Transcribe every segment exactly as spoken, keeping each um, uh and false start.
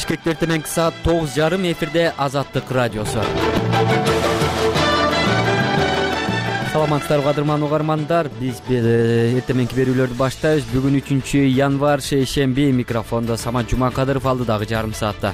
Бишкекте эртеңки саат тогуз жарым эфирде Азаттык радиосу. Саламатсыздарбы кадырман угармандар, биз эртеңки берүүлөрдү баштайбыз. Бүгүн үчүнчү январь шейшемби, микрофондо Самат Жумакадыров, алдыдагы жарым саатта.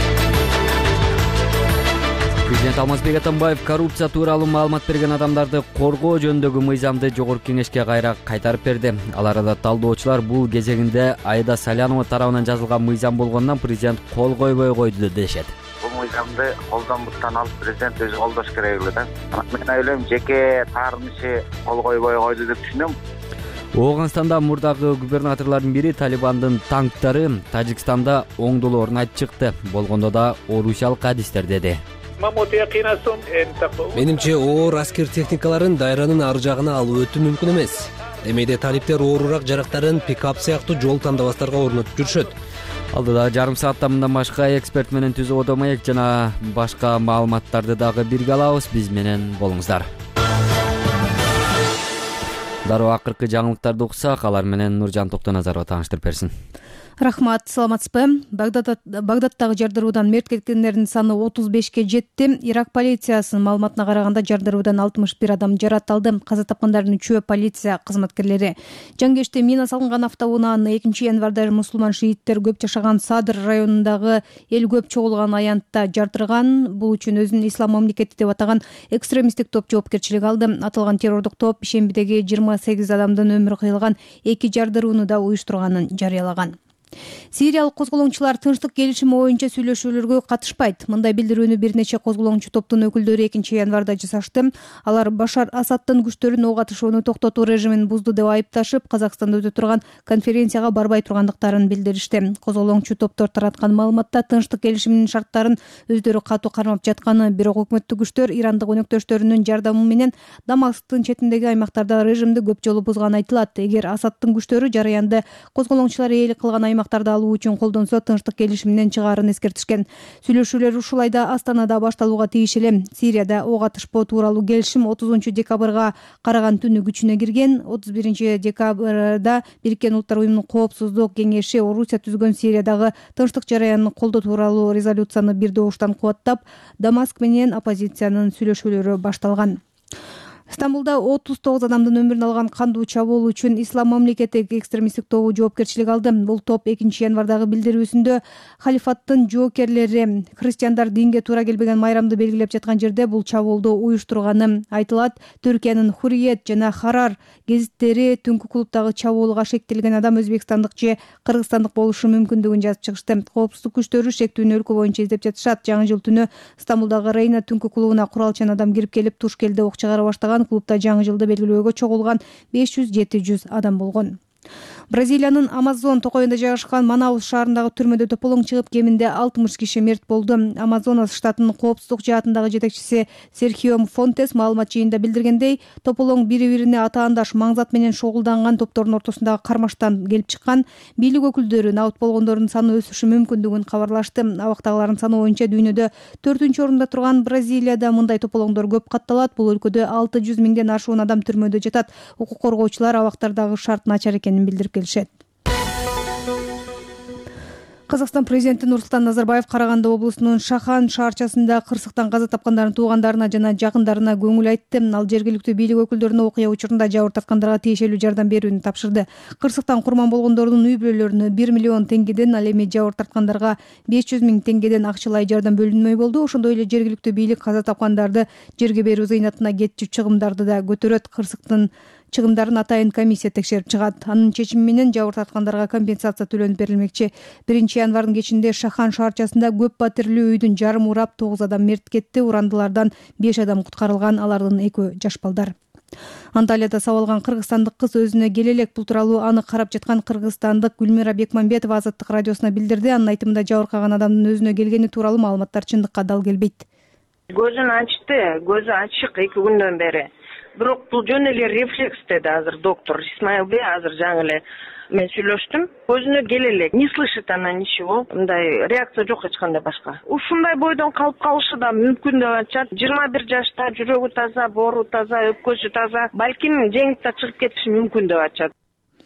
Президент Алмазбек Атамбаев коррупция тууралуу маалымат берген адамдарды коргоо жөнүндөгү мыйзамды Жогорку Кеңешке кайра кайтарып берди. Аларда талдоочулар бул кезегинде Айда Салянова тарабынан жазылган мыйзам болгондон президент кол койбой койду дешет. Бул мыйзамды колдонбуштан алып президент өзү колдош керек эле да. Мен ойлойм, жеке таарынышы кол койбой койду деп түшүнөм. Ооганстанда мурдагы губернаторлордун бири Талибандын танктары Тажикстанда оңдолоорун айтып чыкты. Болгондо да орусиялык адистер деди. Менимче оор аскер техникаларын дайранын ар жагына алуу өтө мүмкүн эмес. Демейде талиптер оорураак жарактарын пикап сыяктуу жол тандабастарга орнотуп жүрүшөт. Алдыда жарым саатта мындан башка эксперт менен түзүү одо маек жана башка маалыматтарды дагы бирге алабыз. Биз менен болуңуздар. Дароо акыркы жаңылыктарды уксак, алар менен Нуржан Токтоназарова тааныштырып берсин. Рахмат, саламатсызбы? Багдадтагы жардыруудан мерт кеткендердин саны отуз бешке жетти. Ирак полициясынын маалыматына караганда жардыруудан алтымыш бир адам жаратылды. Каза тапкандардын үчөө полиция кызматкерлери. Жангеште мина салынган автоунааны экинчи январда мусулман шииттер көп жашаган Садр районундагы эл көп чогулган аянтта жардырган. Бул үчүн өзүн ислам мамлекети деп атаган экстремисттик топ жоопкерчилик алды. Аталган террордук топ ишембидеги жыйырма сегиз адамдын өмүрү кыйылган эки жардырууну да уюштурганын жарыялаган. Сириялык козголоңчулар тынчтык келишими боюнча сүйлөшүүлөргө катышпайт. Мындай билдирүүнү бир нече козголоңчу топтун өкүлдөрү экинчи январда жасашты. Алар Башар Асадтын күчтөрүн ок атышууну токтотуу режимин бузду деп айыпташып, Казакстанда өтө турган конференцияга барбай тургандыктарын билдиришти. Козголоңчу топтор тараткан маалыматта тынчтык келишиминин шарттарын өздөрү катуу кармап жатканы, бирок өкмөттүк күчтөр Ирандык өнөктөштөрүнүн жардамы менен Дамасктын четиндеги аймактарда режимди көп жолу бузганы айтылат. Эгер Асадтын күчтөрү жараянды козголоңчулар ээлик кылган аймактарды алуу үчүн колдонсо, тынчтык келишиминен чыгаарын эскертишкен. Сүйлөшүүлөр ушул айда Астанада башталууга тийиш эле. Сирияда ок атышпоо тууралуу келишим отузунчу декабрга караган түнү күчүнө кирген. отуз биринчи декабрда Бириккен Улуттар уюмунун Коопсуздук кеңеши Орусия түзгөн Сириядагы тынчтык жараянын колдоо тууралуу резолюцияны бир добуштан кубаттап, Дамаск менен оппозициянын сүйлөшүүлөрү башталган. Стамбулда отуз тогуз адамдын өмүрүн алган кандуу чабуул үчүн Ислам мамлекети экстремисттик тобу жоопкерчилик алды. Бул топ экинчи январдагы билдирүүсүндө халифаттын жоокерлери христиандар динге туура келбеген майрамды белгилеп жаткан жерде бул чабуулду уюштурганы айтылат. Түркиянын Хуриет жана Харар гезиттери түнкү клубдагы чабуулга шектелген адам өзбекстандык же кыргызстандык болушу мүмкүндүгүн жазып чыгышты. Коопсуздук күчтөрү шектүүнү өлкө боюнча издеп жатышат. Жаңы жыл түнү Стамбулдагы Рейна түнкү клубуна куралчан адам кирип келип, туш келде ок чыгара баштаган. Клубда жаңы жылды белгилөөгө чогулган беш жүз жети жүз адам болгон. Бразилиянын Амазон токойунда жайгашкан Манаус шаарындагы түрмөдө тополоң чыгып, кеминде алтымыш киши мерт болду. Амазонас штатынын коопсуздук жаатындагы жетекчиси Серхио Фонтес маалымат жыйында билдиргендей, тополоң бири-бирине атаандаш маңзат менен шогулданган топтордун ортосундагы кармаштан келип чыккан. Бийлик өкүлдөрү набыт болгондордун саны өсүшү мүмкүндүгүн кабарлашты. Абактагылардын саны боюнча дүйнөдө төртүнчү орунда турган Бразилияда мындай тополоңдор көп катталат. Бул өлкөдө алты жүз миңден ашуун адам түрмөдө жатат. Укук коргоочулар абактардагы шарт начар экенин билдирип келишет. Казакстан президенти Нурсултан Назарбаев Караганды облусунун Шахан шаарчасында кырсыктан каза тапкандардын туугандарына жана жакындарына көңүл айтты. Ал жергиликтүү бийлик өкүлдөрүнө окуя учурунда жабыр тарткандарга тиешелүү жардам берүүнү тапшырды. Кырсыктан курман болгондордун үй бүлөлөрүнө бир миллион теңгеден, ал эми жабыр тарткандарга беш жүз миң теңгеден акчалай жардам бөлүнмөй болду. Ошондой эле жергиликтүү бийлик каза тапкандарды жерге берүү зыйнатына кетчү чыгымдарды да көтөрөт. Кырсыктын чыгымдарын атайын комиссия текшерип чыгат. Анын чечими менен жабыр тарткандарга компенсация төлөнүп берилмекчи. биринчи январдын кечинде Шахан шаарчасында көп батирлүү үйдүн жарымы урап, тогуз адам мерт кетти. Урандылардан беш адам куткарылган, алардын экөө жаш балдар. Анталияда сабалган кыргызстандык кыз өзүнө келе элек. Бул тууралуу аны карап жаткан кыргызстандык Гүлмира Бекмамбетова Азаттык радиосуна билдирди. Анын айтымында жабыркаган адамдын өзүнө келгени тууралуу маалыматтар чындыкка дал келбейт. Көзүн ачты, көзү ачык эки күндөн бери. Бирок бул жөн эле рефлекс деди азыр доктор Исмаилбей. Азыр жаңы эле мен сүйлөштүм. Көзүнө келе элек, не слышит она ничего. Мындай реакция жок эч кандай башка. Ушундай бойдон калып калышы да мүмкүн деп атышат. жыйырма бир жашта, жүрөгү таза, боору таза, өпкөсү таза. Балким жеңип да чыгып кетиши мүмкүн деп атышат.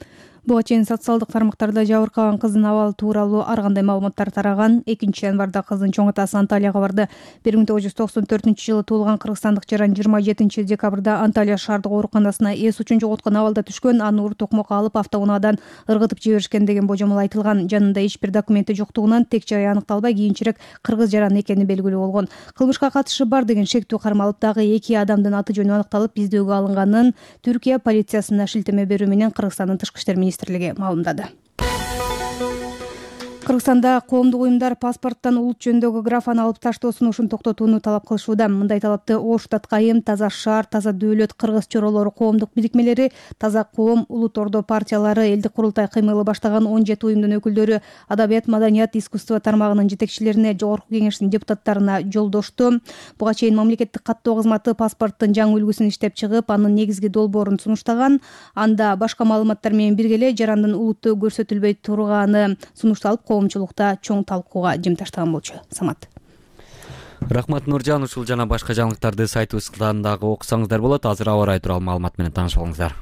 Буга чейин социалдык тармактарда жабыркаган кыздын абалы тууралуу ар кандай маалыматтар тараган. экинчи январда кыздын чоң атасы Анталияга барды. бир миң тогуз жүз токсон төртүнчү жылы туулган кыргызстандык жаран жыйырма жетинчи декабрда Анталия шаардык ооруканасына эс учун жоготкон абалда түшкөн. Аны ур токмокко алып автоунаадан ыргытып жиберишкен деген божомол айтылган. Жанында эч бир документи жоктугунан тең жайы аныкталбай кийинчерээк кыргыз жаран экени белгилүү болгон. Кылмышка катышы бар деген шектүү кармалып дагы эки адамдын аты жөнү аныкталып издөөгө алынганын Түркия полициясына шилтеме берүү менен Кыргызстандын тышкы иштер министрлиги маалымдады. Кыргызстанда коомдук уюмдар паспорттон улут жөнүндөгү графаны алып таштоо сунушун токтотууну талап кылышууда. Мындай талапты Ош, Таткайым, Таза шаар, Таза дөөлөт, Кыргыз чоролору коомдук бирикмелери, Таза коом, Улут Ордо партиялары, элдик курултай кыймылы баштаган он жети уюмдун өкүлдөрү Адабият, маданият, искусство тармагынын жетекчилерине, Жогорку Кеңештин депутаттарына жолдошту. Буга чейин мамлекеттик каттоо кызматы паспорттун жаңы үлгүсүн иштеп чыгып, анын негизги долбоорун сунуштаган. Анда башка маалыматтар менен бирге эле жарандын улутту көрсөтүлбөй турганы сунушталып, коомчулукта чоң талкууга жим таштаган болчу. Самат. Рахмат Нуржан, ушул жана башка жаңылыктарды сайтыбыздан дагы окусаңыздар болот. Азыр аба ырайы тууралуу маалымат менен таанышып алыңыздар.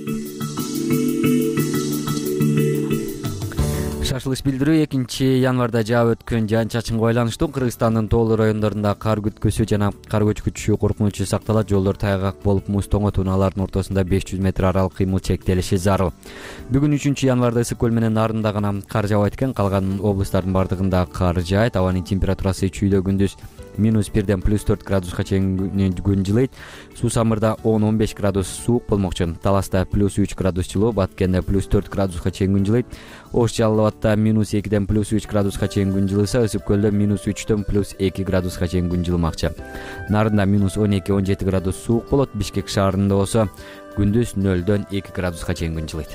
Шашылыш билдирүү экинчи январда жаап өткөн жаан-чачынга байланыштуу Кыргызстандын тоолуу райондорунда кар күткүсү жана кар көчкүчү коркунучу сакталат. Жолдор тайгак болуп, муз тоңот, унаалардын ортосунда беш жүз метр аралык кыймыл чектелиши зарыл. Бүгүн үчүнчү январда ысык көл менен Нарында гана кар жаабайт экен. Калган облустардын бардыгында кар жаайт. Абанын температурасы чүйдө күндүз минус бирден плюс төрт градуска чейин күн жылыйт. Суу Самырда он он беш градус суук болмокчу. Таласта плюс үч градус жылуу, Баткенде плюс төрт градуска чейин күн жылыйт. Ош Жалал абадда минус экиден плюс үч градуска чейин күн жылыса, Ысык көлдө минус үчтөн плюс эки градуска чейин күн жылымакчы. Нарында минус он эки он жети градус суук болот. Бишкек шаарында болсо күндүз нөлдөн эки градуска чейин күн жылыйт.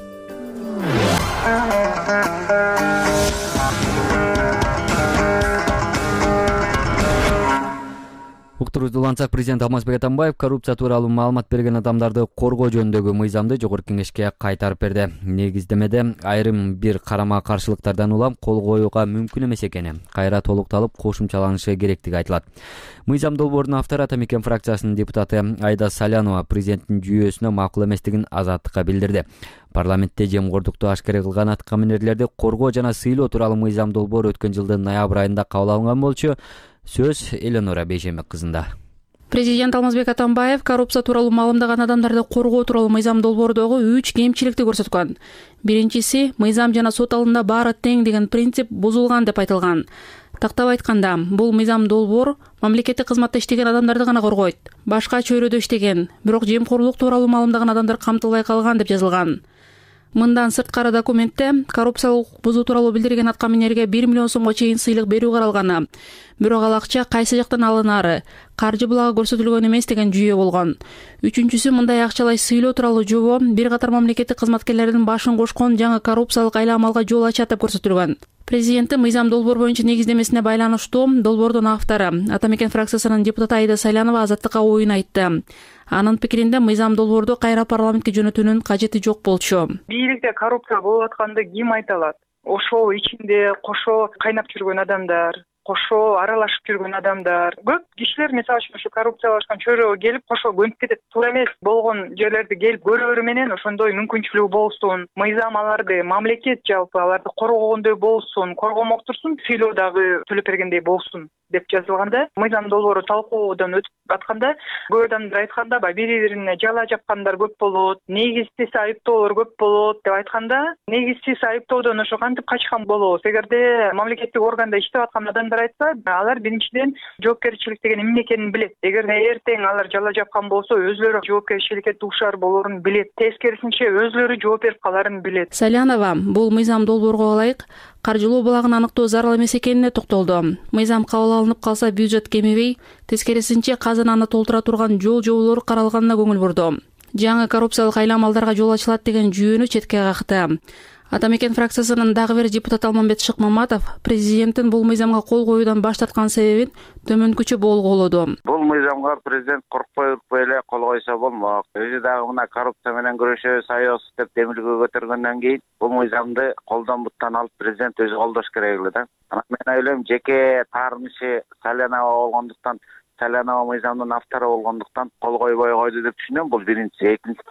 Уктурубузду улантсак, президент Алмазбек Атамбаев коррупция тууралуу маалымат берген адамдарды коргоо жөнүндөгү мыйзамды Жогорку Кеңешке кайтарып берди. Негиздемеде айрым бир карама каршылыктардан улам кол коюуга мүмкүн эмес экени кайра толукталып кошумчаланышы керектиги айтылат. Мыйзам долбоорунун автору Атамекен фракциясынын депутаты Айда Салянова президенттин жүйөсүнө макул эместигин Азаттыкка билдирди. Парламентте жемгордукту ашкара кылган аткаминерлерди коргоо жана сыйлоо тууралуу мыйзам долбоору өткөн жылдын ноябрь айында кабыл алынган болчу. Сөз Эленора Бейшемек кызында. Президент Алмазбек Атамбаев коррупция тууралуу маалымдаган адамдарды коргоо тууралуу мыйзам долбоордогу үч кемчиликти көрсөткөн. Биринчиси, мыйзам жана сот алдында баары тең деген принцип бузулган деп айтылган. Тактап айтканда, бул мыйзам долбоор мамлекеттик кызматта иштеген адамдарды гана коргойт. Башка чөйрөдө иштеген, бирок жемкорлук тууралуу маалымдаган адамдар камтылбай калган деп жазылган. Мындан сырткары документте коррупциялык бузуу тууралуу билдирген аткаминерге бир миллион сомго чейин сыйлык берүү каралганы. Бирок ал акча кайсы жактан алынары, каржы булагы көрсөтүлгөн эмес деген жүйө болгон. Үчүнчүсү, мындай акчалай сыйлоо тууралуу жобо бир катар мамлекеттик кызматкерлердин башын кошкон жаңы коррупциялык айламалга жол ачат деп көрсөтүлгөн. Президенти мыйзам долбоор боюнча негиздемесине байланыштуу долбоордун автору Атамекен фракциясынын депутаты Айда Салянова Азаттыкка оюн айтты. Анын пикиринде мыйзам долбоорду кайра парламентке жөнөтүүнүн кажети жок болчу. Бийликте коррупция болуп атканды ким айта алат? Ошол ичинде кошо кайнап жүргөн адамдар, кошо аралашып жүргөн адамдар, көп кишилер мисалы үчүн ушу коррупциялашкан чөйрөгө келип кошо көнүп кетет. Туура эмес болгон жерлерди келип көрөөрү менен ошондой мүмкүнчүлүгү болсун. Мыйзам аларды, мамлекет жалпы аларды коргогондой болсун, коргомок турсун, сыйлоо дагы төлөп бергендей болсун деп жазылганда, мыйзам долбоору талкуудон өтүп атканда, көп адамдар айтканда, бири-бирине жала жапкандар көп болот, негизсиз айыптоолор көп болот деп айтканда, негизсиз айыптоодон ошо кантип качкан болобуз? Эгерде мамлекеттик органда иштеп аткан адамдар айтса, алар биринчиден жоопкерчилик деген эмне экенин билет. Эгерде эртең алар жала жапкан болсо, өзлөрү жоопкерчиликке дуушар болорун билет. Тескерисинче өзлөрү жооп берип каларын билет. Салянова бул мыйзам долбоорго ылайык каржылоо булагын аныктоо зарыл эмес экенине токтолду. Мыйзам кабыл алынып калса бюджет кемебей, тескерисинче казынаны толтура турган жол жоболор каралганына көңүл бурду. Жаңы коррупциялык айламалдарга жол ачылат деген жүйөнү четке какты. Атамекен фракциясынын дагы бир депутаты Алмамбет Шыкмаматов президенттин бул мыйзамга кол коюудан баш тарткан себебин төмөнкүчө болгоолоду. Бул мыйзамга президент коркпой уркпой эле кол койсо болмок. Өзү дагы мына коррупция менен күрөшөбүз, айыбыз деп демилге көтөргөндөн кийин бул мыйзамды колдон буттан алып президент өзү колдош керек эле да. Мен ойлойм, жеке таарынышы Салянова болгондуктан, Салянова мыйзамдын автору болгондуктан кол койбой койду деп түшүнөм. Бул биринчи. Экинчиси,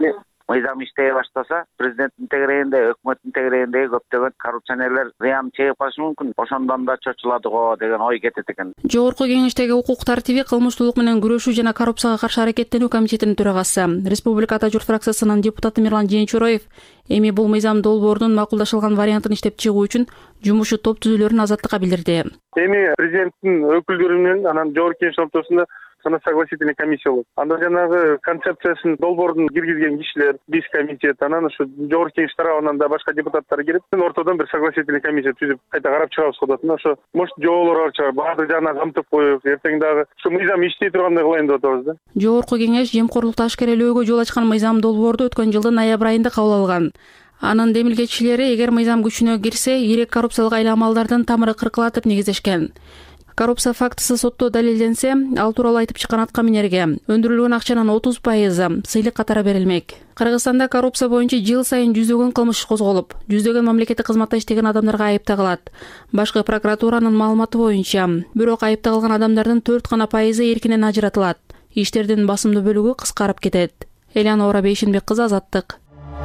мыйзам иштей баштаса, президенттин тегерегинде, өкмөттүн тегерегиндеги көптөгөн коррупционерлер зыян чегип калышы мүмкүн. Ошондон да чочулады го деген ой кетет экен. Жогорку Кеңештеги укук тартиби, кылмыштуулук менен күрөшүү жана коррупцияга каршы аракеттенүү комитетинин төрагасы, Республика Ата журт фракциясынын депутаты Мирлан Жээнчуроев эми бул мыйзам долбоордун макулдашылган вариантын иштеп чыгуу үчүн жумушу топ түзүүлөрүн азаттыкка билдирди. Эми президенттин өкүлдөрү менен анан жогорку Кеңеш ортосунда согласительный комиссия болот. Анда жанагы концепциясын долбоордун киргизген кишилер, биз комитет, анан ушу жогорку Кеңеш тарабынан да башка депутаттар кирип, ортодон бир согласительный комиссия түзүп, кайта карап чыгабыз кодот. Ошо может жоолор чыгар, баардык жагына камтып коюп, эртең дагы ушу мыйзам иштей тургандай кылайын деп атабыз да. Жогорку Кеңеш жемкорлукту ашкерелөөгө жол ачкан мыйзам долбоорду өткөн жылдын ноябрь айында кабыл алган. Анын демилгечилери эгер мыйзам күчүнө кирсе, ирек коррупциялык айламалдардын тамыры кыркылат деп негиздешкен. Коррупция фактысы сотто далилденсе, ал тууралуу айтып чыккан атка минерге өндүрүлгөн акчанын отуз пайызы сыйлык катары берилмек. Кыргызстанда коррупция боюнча жыл сайын жүздөгөн кылмыш козголуп, жүздөгөн мамлекеттик кызматта иштеген адамдарга айып тагылат. Башкы прокуратуранын маалыматы боюнча, бирок айып тагылган адамдардын төрт гана пайызы эркинен ажыратылат. Иштердин басымдуу бөлүгү кыскарып кетет. Элянора Бейшенбек кызы, Азаттык.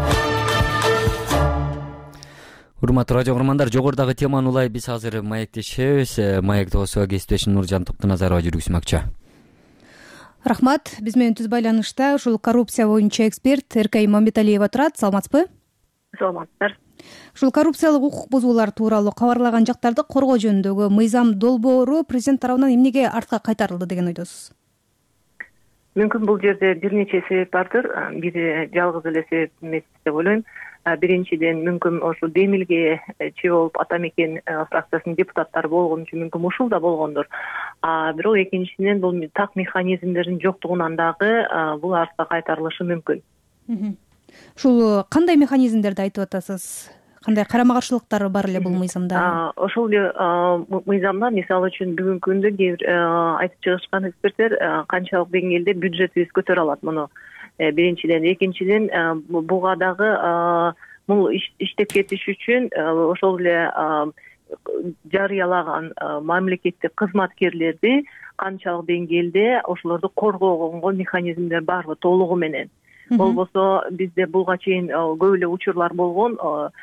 Урматтуу радио угармандар, жогорудагы теманы улай биз азыр маектешебиз. Маекте болсо кесиптешим Нуржан Токтоназарова жүргүзмөкчү. Рахмат. Биз менен түз байланышта ушул коррупция боюнча эксперт Эркай Мамбеталиева турат. Саламатсызбы? Саламатсыздар. Ушул коррупциялык укук бузуулар тууралуу кабарлаган жактарды коргоо жөнүндөгү мыйзам долбоору президент тарабынан эмнеге артка кайтарылды деген ойдосуз? Мүмкүн бул жерде бир нече себеп бардыр. Бири жалгыз эле себеп эмес деп ойлойм. Биринчиден, мүмкүн ошо демилге че болуп Ата Мекен фракциясынын депутаттары болгон үчүн мүмкүн ушул да болгондур. Бирок экинчиден бул так механизмдердин жоктугунан дагы бул артка кайтарылышы мүмкүн. Ушул кандай механизмдерди айтып атасыз? Кандай карама каршылыктары бар эле бул мыйзамда? Ошол эле мыйзамда, мисалы үчүн бүгүнкү күндө кээ бир айтып чыгышкан эксперттер канчалык деңгээлде бюджетибиз көтөрө алат муну. Биринчиден, экинчиден буга дагы бул иштеп кетиш үчүн ошол эле жарыялаган мамлекеттик кызматкерлерди канчалык деңгээлде ошолорду коргогонго механизмдер барбы толугу менен. Болбосо бизде буга чейин көп эле учурлар болгон,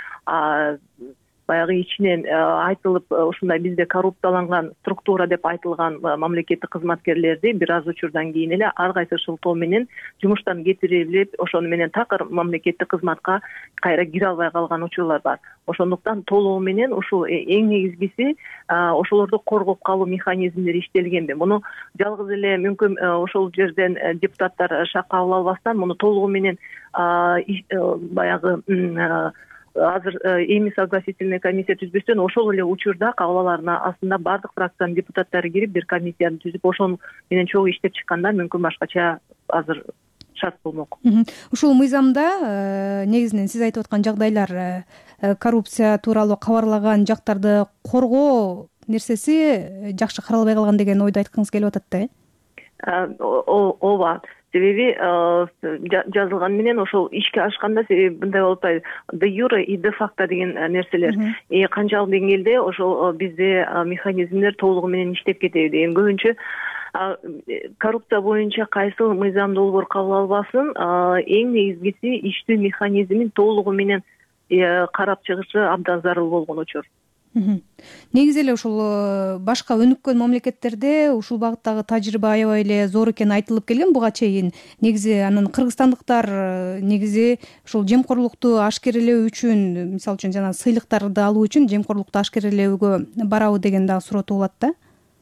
баягы ичинен айтылып ушундай бизде коррупцияланган структура деп айтылган мамлекеттик кызматкерлерди бир аз учурдан кийин эле ар кайсы шылтоо менен жумуштан кетирилип, ошону менен такыр мамлекеттик кызматка кайра кире албай калган учурлар бар. Ошондуктан толугу менен ушул эң негизгиси ошолорду коргоп калуу механизмдери иштелгенби. Муну жалгыз эле мүмкүн ошол жерден депутаттар шак кабыл албастан муну толугу менен баягы азыр эми согласительный комиссия түзбөстөн ошол эле учурда кабыл астында бардык фракциянын депутаттары кирип бир комиссияны түзүп ошону менен чогуу иштеп чыкканда мүмкүн башкача азыр шарт болмок. Ушул мыйзамда негизинен сиз айтып аткан жагдайлар коррупция тууралуу кабарлаган жактарды коргоо нерсеси жакшы каралбай калган деген ойду айткыңыз келип атат да? Ооба. Себеби жазылган менен ошол ишке ашканда себеби мындай болуп атпайбы, де юре и де факто деген нерселер. И канчалык деңгээлде ошол бизде механизмдер толугу менен иштеп кетеби деген. Көбүнчө коррупция боюнча кайсы мыйзам долбоор кабыл албасын, эң негизгиси иштөө механизмин толугу менен карап чыгышы абдан зарыл болгон учур. Негизи эле ушул башка өнүккөн мамлекеттерде ушул багыттагы тажрыйба аябай эле зор экени айтылып келген буга чейин. Негизи анын кыргызстандыктар негизи ушул жемкорлукту ашкерелөө үчүн, мисалы үчүн жана сыйлыктарды алуу үчүн жемкорлукту ашкерелөөгө барабы деген дагы суроо туулат да.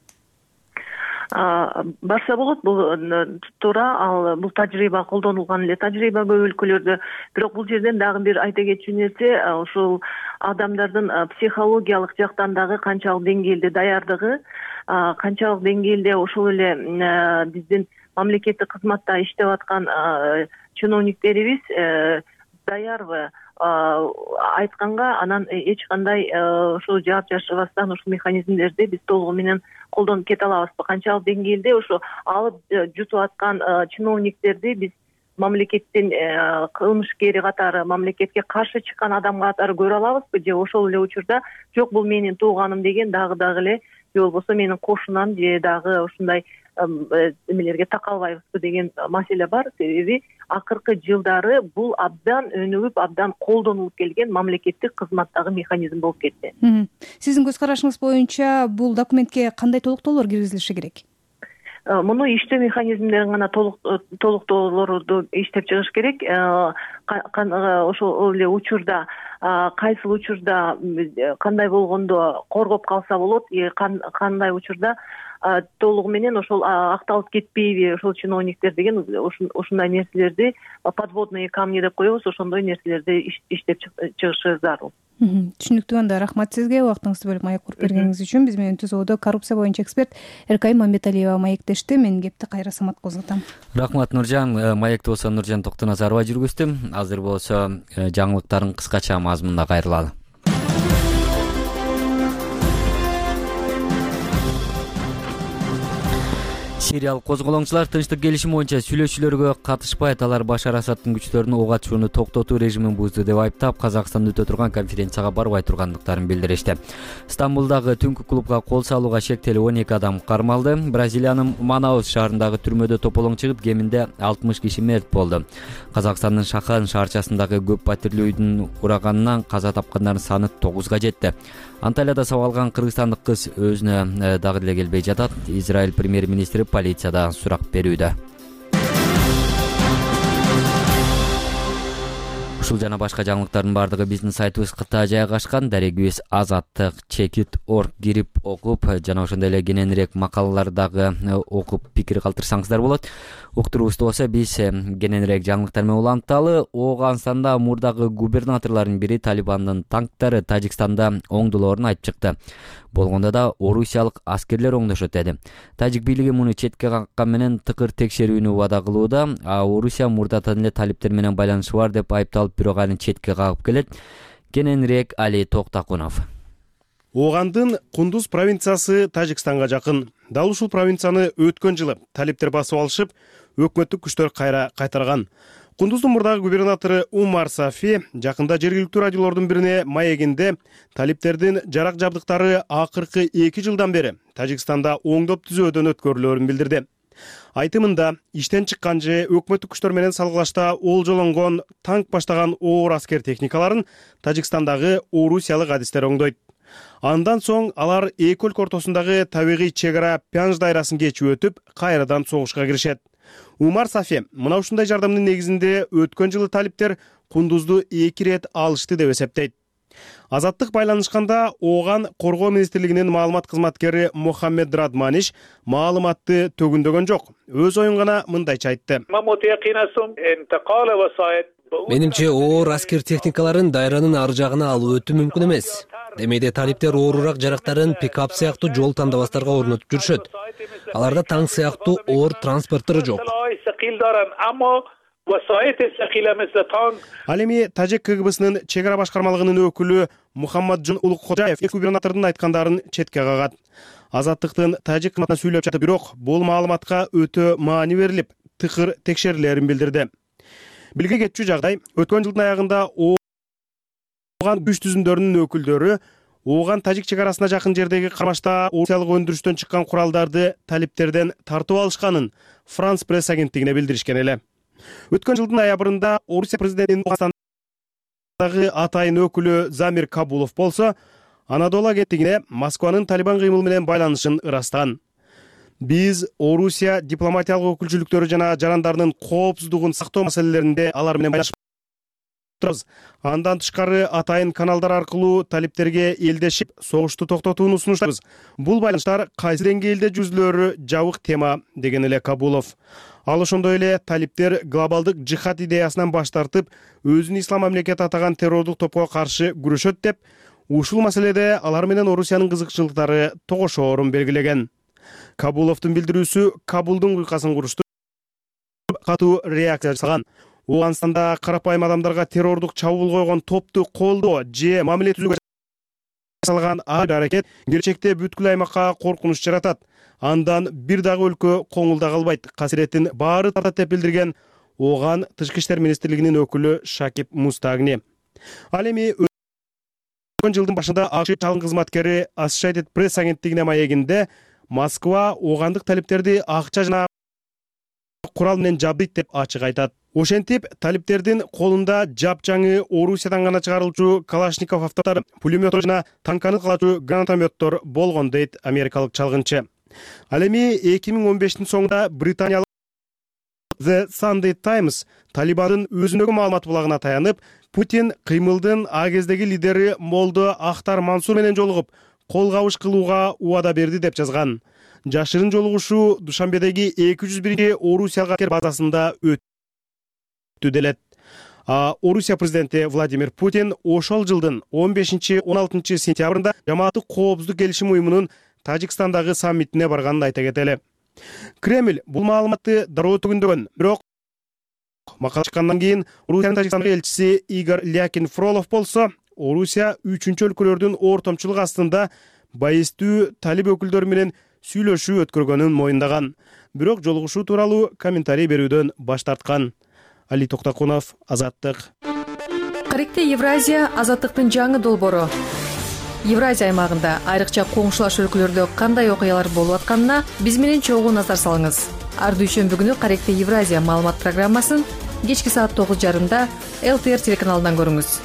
Барса болот, бул туура, ал бул тажрыйба колдонулган эле тажрыйба көп өлкөлөрдө. Бирок бул жерден дагы бир айта кетчү нерсе, ушул адамдардын психологиялык жактан дагы канчалык деңгээлде даярдыгы, канчалык деңгээлде ошол эле биздин мамлекеттик кызматта иштеп аткан чиновниктерибиз даярбы айтканга, анан эч кандай ошо жаап жашабастан ушул механизмдерди биз толугу менен колдонуп кете алабызбы? Канчалык деңгээлде ошо алып жутуп аткан чиновниктерди биз мамлекеттин кылмышкери катары, мамлекетке каршы чыккан адам катары көрө алабызбы? Же ошол эле учурда жок, бул менин тууганым деген дагы дагы эле, же болбосо менин кошунам, же дагы ушундай эмелерге такалбайбызбы деген маселе бар. Себеби акыркы жылдары бул абдан өнүгүп абдан колдонулуп келген мамлекеттик кызматтагы механизм болуп кетти. Сиздин көз карашыңыз боюнча бул документке кандай толуктоолор киргизилиши керек? Муну иштөө механизмдерин гана толуктоолорду иштеп чыгыш керек. Ошол эле учурда кайсыл учурда кандай болгондо коргоп калса болот, кандай учурда толугу менен ошол акталып кетпейби ошол чиновниктер деген ушундай нерселерди подводные камни деп коебуз, ошондой нерселерди иштеп чыгышы зарыл. Түшүнүктүү. Анда рахмат сизге убактыңызды бөлүп маек куруп бергениңиз үчүн. Биз менен түзүүдө коррупция боюнча эксперт Эркай Мамбеталиева маектешти. Мен кепти кайра Саматка узатам. Рахмат Нуржан. Маекти болсо Нуржан Токтоназарова жүргүздү. Азыр болсо жаңылыктардын кыскача мазмунуна кайрылалы. Сириялык козголоңчулар тынчтык келишими боюнча сүйлөшүүлөргө катышпайт. Алар Башар Асадтын күчтөрүнүн ок атышууну токтотуу режимин бузду деп айыптап, Казакстанда өтө турган конференцияга барбай тургандыктарын билдиришти. Стамбулдагы түнкү клубга кол салууга шектелип он эки адам кармалды. Бразилиянын Манаус шаарындагы түрмөдө тополоң чыгып, кеминде алтымыш киши мерт болду. Казакстандын Шахан шаарчасындагы көп патирлүү үйдүн ураганынан каза тапкандардын саны тогузга жетти. Анталияда сабалган кыргызстандык кыз өзүнө дагы деле келбей жатат. Израиль премьер-министри полицияда сурак берүүдө. Ушул жана башка жаңылыктардын бардыгы биздин сайтыбызга жайгашкан. Дарегибиз азаттык чекит орг кирип окуп жана ошондой эле кененирээк макалалардагы окуп пикир калтырсаңыздар болот. Уктуруубузду болсо биз кененирээк жаңылыктар менен уланталы. Ооганстанда мурдагы губернаторлордун бири Талибандын танктары Тажикстанда оңдолоорун айтып чыкты. Болгондо да орусиялык аскерлер оңдошот деди. Тажик бийлиги муну четке каккан менен тыкыр текшерүүнү убада кылууда. А Орусия мурдатан эле талиптер менен байланышы бар деп айыпталып, бирок аны четке кагып келет. Кененирээк Али Токтакунов. Оогандын Кундуз провинциясы Тажикстанга жакын. Дал ушул провинцияны өткөн жылы талиптер басып алышып, өкмөттүк күчтөр кайра кайтарган. Кундуздун мурдагы губернатору Умар Сафи жакында жергиликтүү радиолордун бирине маегинде талиптердин жарак жабдыктары акыркы эки жылдан бери Тажикстанда оңдоп түзөөдөн өткөрүлөөрүн билдирди. Айтымында иштен чыккан же өкмөттүк күчтөр менен салгылашта олжолонгон танк баштаган оор аскер техникаларын Тажикстандагы орусиялык адистер оңдойт. Андан соң алар эки өлкө ортосундагы табигый чек ара Пянж дайрасын кечип өтүп, кайрадан согушка киришет. Умар Сафи мына ушундай жардамдын негизинде өткөн жылы талиптер Кундузду эки ирет алышты деп эсептейт. Азаттык байланышканда Ооган коргоо министрлигинин маалымат кызматкери Мохаммед Радманиш маалыматты төгүндөгөн жок. Өз оюн гана мындайча айтты. Менимче оор аскер техникаларын дайранын ар жагына алуу өтө мүмкүн эмес. Демейде талиптер оорураак жарактарын пикап сыяктуу жол тандабастарга орнотуп жүрүшөт. Аларда танк сыяктуу оор транспорттор жок. Ал эми Тажик КГБсынын чек ара башкармалыгынын өкүлү Мухаммаджон Улукхожаев губернатордун айткандарын четке кагат. Азаттыктын Тажик кызматына сүйлөп жатып, бирок бул маалыматка өтө маани берилип, тыкыр текшерилерин билдирди. Билге кетчү жагдай, өткөн жылдын аягында Ооган күч түзүмдөрүнүн өкүлдөрү Ооган Тажик чек арасына жакын жердеги кармашта орусиялык өндүрүштөн чыккан куралдарды талиптерден тартып алышканын Франс пресс агенттигине билдиришкен эле. Өткөн жылдын аябырында Орусия президентинин Ооганстандагы атайын өкүлү Замир Кабулов болсо, Анадолу агенттигине Москванын Талибан кыймыл менен байланышын ырастаган. Биз Орусия дипломатиялык өкүлчүлүктөрү жана жарандарынын коопсуздугун сактоо маселелеринде алар менен байланышып турабыз. Андан тышкары атайын каналдар аркылуу талиптерге элдешип, согушту токтотууну сунуштайбыз. Бул байланыштар кайсы деңгээлде жүзүлөрү жабык тема, деген эле Кабулов. Ал ошондой эле талиптер глобалдык жихад идеясынан баш тартып, өзүн ислам мамлекети атаган террордук топко каршы күрөшөт деп, ушул маселеде алар менен Орусиянын кызыкчылыктары тогошоорун белгилеген. Кабуловдун билдирүүсү Кабулдун куйкасын куруштуруп, катуу реакция жасаган. Ооганстанда карапайым адамдарга террордук чабуул койгон топту колдоо же мамиле түзүүгө жасалган ар бир аракет келечекте бүткүл аймакка коркунуч жаратат. Андан бир дагы өлкө коңулда калбайт. Касиретин баары тартат деп билдирген Ооган Тышкы иштер министрлигинин өкүлү Шакип Мустагни. Ал эми өткөн жылдын башында АКШ чалгын кызматкери Associated Press агенттигине маегинде Москва оогандык талиптерди акча жана курал менен жабдыйт деп ачык айтат. Ошентип талиптердин колунда жапжаңы Орусиядан гана чыгарылчу Калашников автоматтар, пулеметтор жана танканы кылачу гранатометтор болгон дейт америкалык чалгынчы. Ал эми эки миң он бештин соңунда британиялык The Sunday Times Талибандын өзүнөгү маалымат булагына таянып, Путин кыймылдын а кездеги лидери Молдо Ахтар Мансур менен жолугуп, кол кабыш кылууга убада берди деп жазган. Жашырын жолугушуу Душанбедеги эки жүз биринчи Орусиялык аскер базасында өттү делет. А Орусия президенти Владимир Путин ошол жылдын он бешинчи он алтынчы сентябрында жамааттык коопсуздук келишим уюмунун Тажикстандагы саммитине барганын айта кетели. Кремль бул маалыматты дароо түгүндөгөн, бирок макала чыккандан кийин Орусиянын Тажикстандагы элчиси Игорь Лякин Фролов болсо, Орусия үчүнчү өлкөлөрдүн ортомчулугу астында байыстуу талип өкүлдөрү менен сүйлөшүү өткөргөнүн моюндаган. Бирок жолугушуу тууралуу комментарий берүүдөн баш тарткан. Али Токтакунов, Азаттык. Каректе Евразия азаттыктын жаңы долбоору. Евразия аймагында айрыкча коңшулаш өлкөлөрдө кандай окуялар болуп атканына биз менен чогуу назар салыңыз. Ар дүйшөмбү күнү Каректе Евразия маалымат программасын кечки саат тогуз жарымда эл ти эр телеканалынан көрүңүз.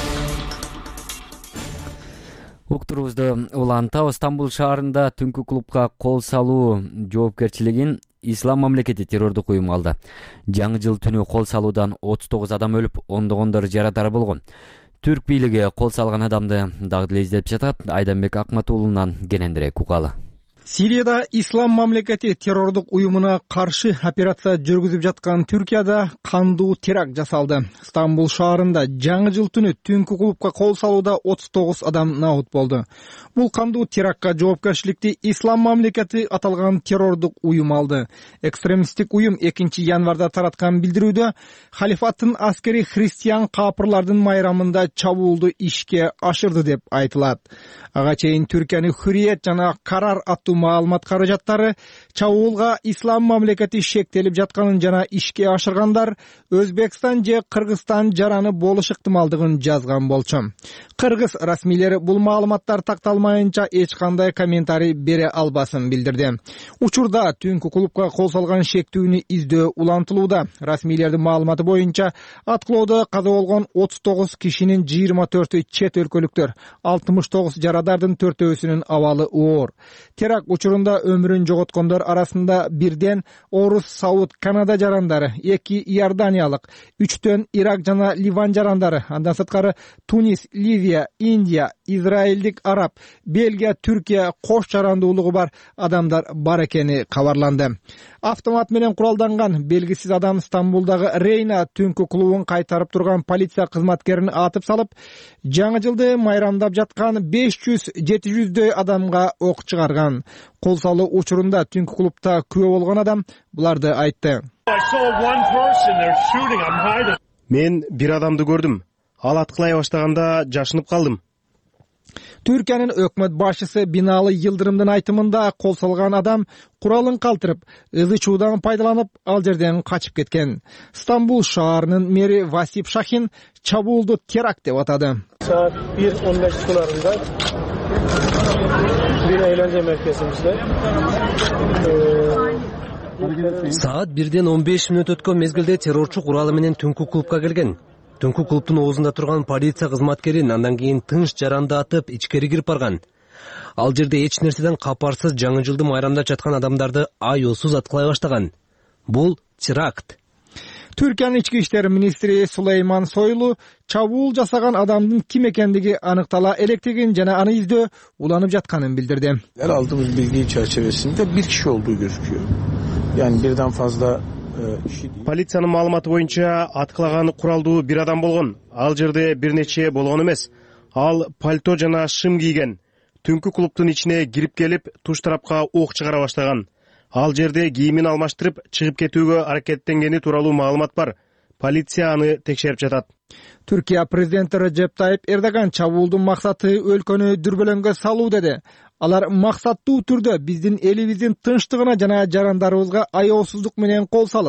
Уктурубузду улантабыз. Стамбул шаарында түнкү клубка кол салуу жоопкерчилигин Ислам мамлекети террордук уюму алды. Жаңы жыл түнү кол салуудан отуз тогуз адам өлүп, ондогондор жарадар болгон. Түрк бийлиги кол салган адамды дагы деле издеп жатат. Айданбек Акматуулунан кенендирээк угалы. Сирияда Ислам мамлекети террордук уюмуна каршы операция жүргүзүп жаткан Түркияда кандуу теракт жасалды. Стамбул шаарында жаңы жыл түнү түнкү клубка кол салууда отуз тогуз адам набут болду. Бул кандуу терактка жоопкерчиликти Ислам мамлекети аталган террордук уюм алды. Экстремисттик уюм экинчи январда тараткан билдирүүдө халифаттын аскери христиан капырлардын майрамында чабуулду ишке ашырды деп айтылат. Ага чейин Түркиянын Hürriyet жана Карар аттуу маалымат каражаттары чабуулга Ислам мамлекети шектелип жатканын жана ишке ашыргандар Өзбекстан же Кыргызстан жараны болуш ыктымалдыгын жазган болчу. Кыргыз расмийлери бул маалыматтар такталмайынча эч кандай комментарий бере албасын билдирди. Учурда түнкү клубка кол салган шектүүнү издөө улантылууда. Расмийлердин маалыматы боюнча аткылоодо каза болгон отуз тогуз кишинин жыйырма төртү чет өлкөлүктөр, алтымыш тогуз жарадардын төртөөсүнүн абалы оор. Теракт учурунда өмүрүн жоготкондор арасында бирден Орус, Сауд, Канада жарандары, эки Иорданиялык, үчтөн Ирак жана Ливан жарандары, андан сырткары Тунис, Ливия, Индия, Израилдик араб, Бельгия, Түркия кош жарандуулугу бар адамдар бар экени кабарланды. Автомат менен куралданган белгисиз адам Стамбулдагы Рейна түнкү клубун кайтарып турган полиция кызматкерин атып салып, жаңы жылды майрамдап жаткан беш жүз жети жүздөй адамга ок чыгарган. Кол салуу учурунда түнкү клубта күбө болгон адам буларды айтты. Мен бир адамды көрдүм. Ал аткылай баштаганда жашынып калдым. Түркиянын өкмөт башчысы Бинали Йылдырымдын айтымында кол салган адам куралын калтырып, ызы чуудан пайдаланып, ал жерден качып кеткен. Стамбул шаарынын мэри Васип Шахин чабуулду теракт деп атады. Saat bir on beş sularında bir eğlence merkezimizde Саат бирден он беш мүнөт өткөн мезгилде террорчу куралы менен түнкү клубка келген. Түнкү клубтун оозунда турган полиция кызматкерин андан кийин тынч жаранды атып ичкери кирип барган. Ал жерде эч нерседен капарсыз жаңы жылды майрамдап жаткан адамдарды аяосуз аткылай баштаган. Бул теракт. Түркиянын ички иштер министри Сулейман Сойлу чабуул жасаган адамдын ким экендиги аныктала электигин жана аны издөө уланып жатканын билдирди. Her aldığımız bilgi çerçevesinde bir kişi olduğu gözüküyor. Yani birden fazla kişi değil. Полициянын маалыматы боюнча аткылаган куралдуу бир адам болгон. Ал жерде бир нече болгон эмес. Ал пальто жана шым кийген. Түнкү клубтун ичине кирип келип, туш тарапка ок чыгара баштаган. Ал жерде кийимин алмаштырып, чыгып кетүүгө аракеттенгени тууралуу маалымат бар. Полиция аны текшерип жатат. Түркия президенти Режеп Тайип Эрдоган чабуулдун максаты өлкөнү дүрбөлөңгө салуу деди. Алар максаттуу түрдө биздин элибиздин тынчтыгына жана жарандарыбызга аяосуздук менен кол салып,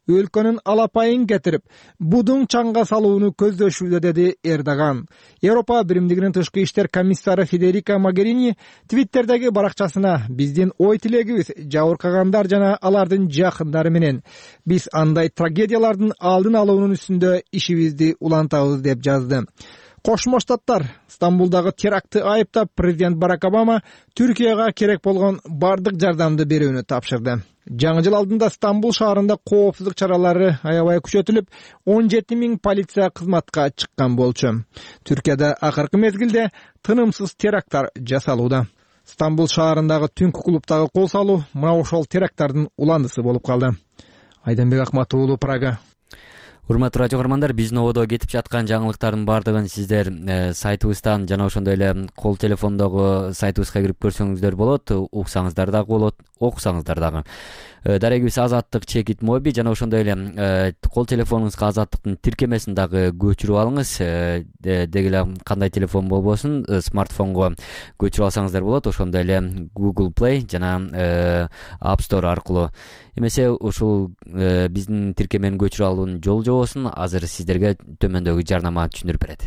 өлкөнүн алапайын кетирип будуң чаңга салууну көздөшүүдө, деди Эрдоган. Европа Биримдигинин тышкы иштер комиссары Федерика Могерини Твиттердеги баракчасына биздин ой тилегибиз жабыркагандар жана алардын жакындары менен. Биз андай трагедиялардын алдын алуунун үстүндө ишибизди улантабыз деп жазды. Кошмо Штаттар Стамбулдагы терактты айыптап, президент Барак Обама Түркияга керек болгон бардык жардамды берүүнү тапшырды. Жаңы жыл алдында Стамбул шаарында коопсуздук чаралары аябай күчөтүлүп, он жети миң полиция кызматка чыккан болчу. Түркияда акыркы мезгилде тынымсыз теракттар жасалууда. Стамбул шаарындагы түнкү клубтагы кол салуу мына ошол теракттардын уландысы болуп калды. Айданбек Акмат уулу, Прага. Урматтуу радио көрөрмандар, биздин ободо кетип жаткан жаңылыктардын баардыгын сиздер э, сайтыбыздан жана ошондой эле кол телефондогу сайтыбызга кирип көрсөңүздөр болот, уксаңыздар дагы болот, окусаңыздар дагы. Э, дарегибиз Азаттык чекит моби жана ошондой эле э, кол телефонуңузга Азаттыктын тиркемесин дагы көчүрүп алыңыз. Э, деги эле кандай телефон болбосун, э, смартфонго көчүрүп алсаңыздар болот, ошондой эле Google Play жана э, App Store аркылуу. Эмесе ушул э, биздин тиркемени көчүрүп алуунун жол жобосун азыр сиздерге төмөндөгү жарнама түшүндүрүп берет.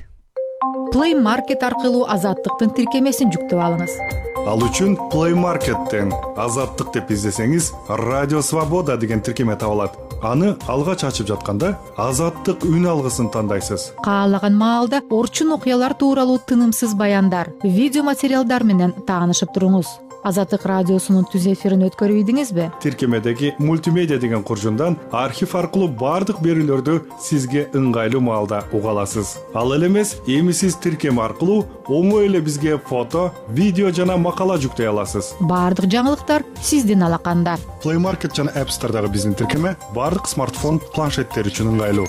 Play Market аркылуу Азаттыктын тиркемесин жүктөп алыңыз. Ал үчүн Play Market'тен Азаттык деп издесеңиз, Радио Свобода деген тиркеме табылат. Аны алгач ачып жатканда Азаттык үн алгысын тандайсыз. Каалаган маалда орчун окуялар тууралуу тынымсыз баяндар, видео материалдар менен таанышып туруңуз. Азаттык радиосунун түз эфирин өткөрүп ийдиңизби? Тиркемедеги мультимедиа деген куржундан архив аркылуу бардык берүүлөрдү сизге ыңгайлуу маалда уга аласыз. Ал эле эмес, эми сиз тиркеме аркылуу оңой эле бизге фото, видео жана макала жүктөй аласыз. Бардык жаңылыктар сиздин алаканда. Play Market жана App Store'дагы биздин тиркеме бардык смартфон, планшеттер үчүн ыңгайлуу.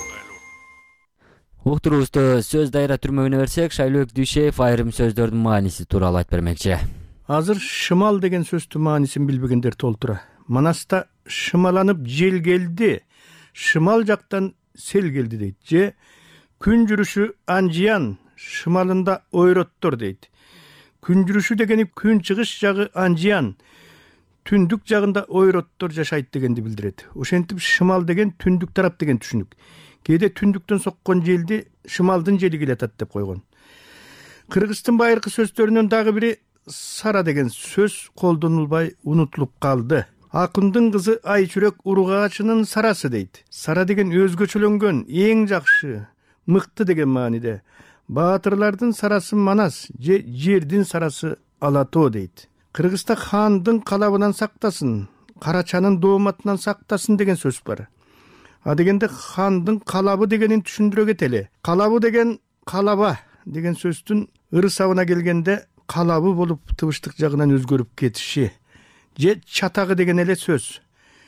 Уктуруубузду сөз дайра түрмөгүнө берсек, Шайлөөк Дүйшеев айрым сөздөрдүн мааниси тууралуу айтып бермекчи. Азыр шымал деген сөздүн маанисин билбегендер толтура. Манаста шымаланып жел келди, шымал жактан сел келди дейт. Же күн жүрүшү анжиян, шымалында ойроттор дейт. Күн жүрүшү дегени күн чыгыш жагы анжиян, түндүк жагында ойроттор жашайт дегенди билдирет. Ошентип шымал деген түндүк тарап деген түшүнүк. Кээде түндүктөн соккон желди шымалдын жели келатат деп койгон. Кыргыздын байыркы сөздөрүнөн дагы бири сара деген сөз колдонулбай унутулуп калды. Акындын кызы Айчүрөк уругачынын сарасы дейт. Сара деген өзгөчөлөнгөн, эң жакшы, мыкты деген мааниде. Баатырлардын сарасы Манас, же жердин сарасы Алатоо дейт. Кыргызда хандын калабынан сактасын, карачанын дооматынан сактасын деген сөз бар. А дегенде хандын калабы дегенин түшүндүрө кетели. Калабы деген калаба деген сөздүн ырысабына келгенде калабы болуп тыбыштык жагынан өзгөрүп кетиши. Же чатагы деген эле сөз.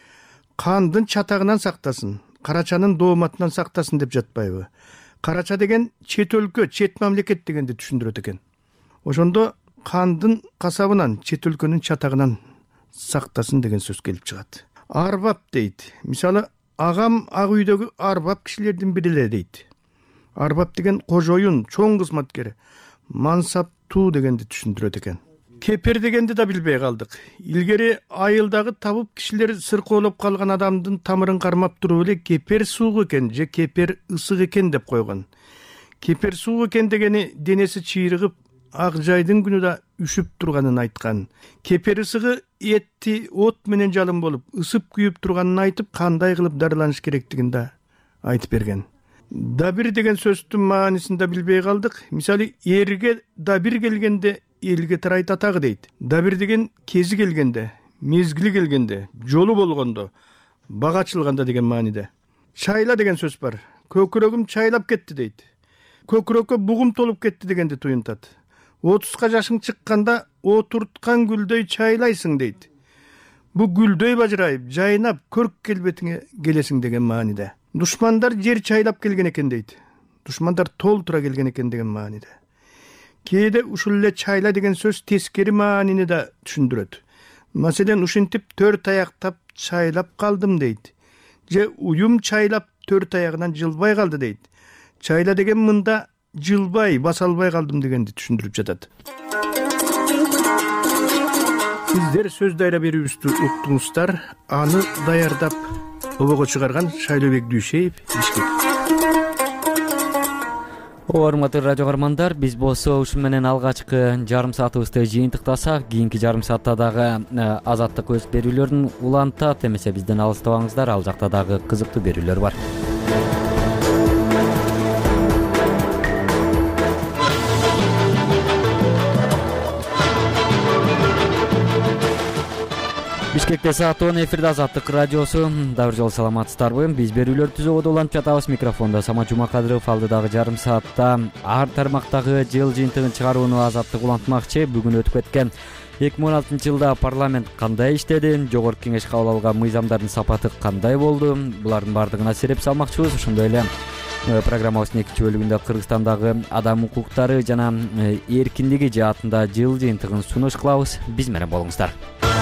Кандын чатагынан сактасын, карачанын дооматынан сактасын деп жатпайбы? Карача деген чет өлкө, чет мамлекет дегенди түшүндүрөт экен. Ошондо кандын касабынан, чет өлкөнүн чатагынан сактасын деген сөз келип чыгат. Арбап дейт. Мисалы, агам ак үйдөгү арбап кишилердин бири эле дейт. Арбап деген кожоюн, чоң кызматкер, мансаптуу дегенди түшүндүрөт экен. Кепер дегенди да билбей калдык. Илгери айылдагы табып кишилер сыркоолоп калган адамдын тамырын кармап туруп эле кепер суук экен же кепер ысык экен деп койгон. Кепер суук экен дегени денеси чыйрыгып, ак жайдын күнү да үшүп турганын айткан. Кепер ысыгы этти от менен жалын болуп, ысып күйүп турганын айтып, кандай кылып дарыланыш керектигин да айтып берген. Дабир деген сөздүн маанисин да билбей калдык. Мисалы, эрге дабир келгенде элге тарайт атагы дейт. Дабир деген кези келгенде, мезгили келгенде, жолу болгондо, бага ачылганда деген мааниде. Чайла деген сөз бар. Көкүрөгүм чайлап кетти дейт. Көкүрөккө бугум толуп кетти дегенди туюнтат. отузга жашың чыкканда отурткан гүлдөй чайлайсың дейт. Бу гүлдөй бажырайып, жайнап, көрк келбетиңе келесиң деген мааниде. Душмандар жер чайлап келген экен дейт. Душмандар толтура келген экен деген мааниде. Кээде ушул эле чайла деген сөз тескери маанини да түшүндүрөт. Маселен, ушинтип төрт аяктап чайлап калдым дейт. Же уюм чайлап төрт аягынан жылбай калды дейт. Чайла деген мында жылбай, баса албай калдым дегенди түшүндүрүп жатат. Сиздер сөз дайра берүүбүздү уктуңуздар. Аны даярдап обого чыгарган Шайлообек Дүйшеев, Бишкек. Урматтуу радио каармандар, биз болсо ушу менен алгачкы жарым саатыбызды жыйынтыктасак, кийинки жарым саатта дагы азаттык өз берүүлөрүн улантат. Эмесе бизден алыстабаңыздар, ал жакта дагы кызыктуу берүүлөр бар. Бишкекте саат он, эфирде Азаттык радиосу. Дагы бир жолу саламатсыздарбы? Биз берүүлөрдү түзүүгө улантып жатабыз. Микрофондо Самат Жумакадыров. Алдыдагы жарым саатта ар тармактагы жыл жыйынтыгын чыгарууну Азаттык улантмакчы. Бүгүн өтүп кеткен эки миң он алтынчы жылда парламент кандай иштеди, жогорку кеңеш кабыл алган мыйзамдардын сапаты кандай болду? Булардын баардыгына сереп салмакчыбыз. Ошондой эле программабыздын экинчи бөлүгүндө Кыргызстандагы адам укуктары жана эркиндиги жаатында жыл жыйынтыгын сунуш кылабыз. Биз менен болуңуздар.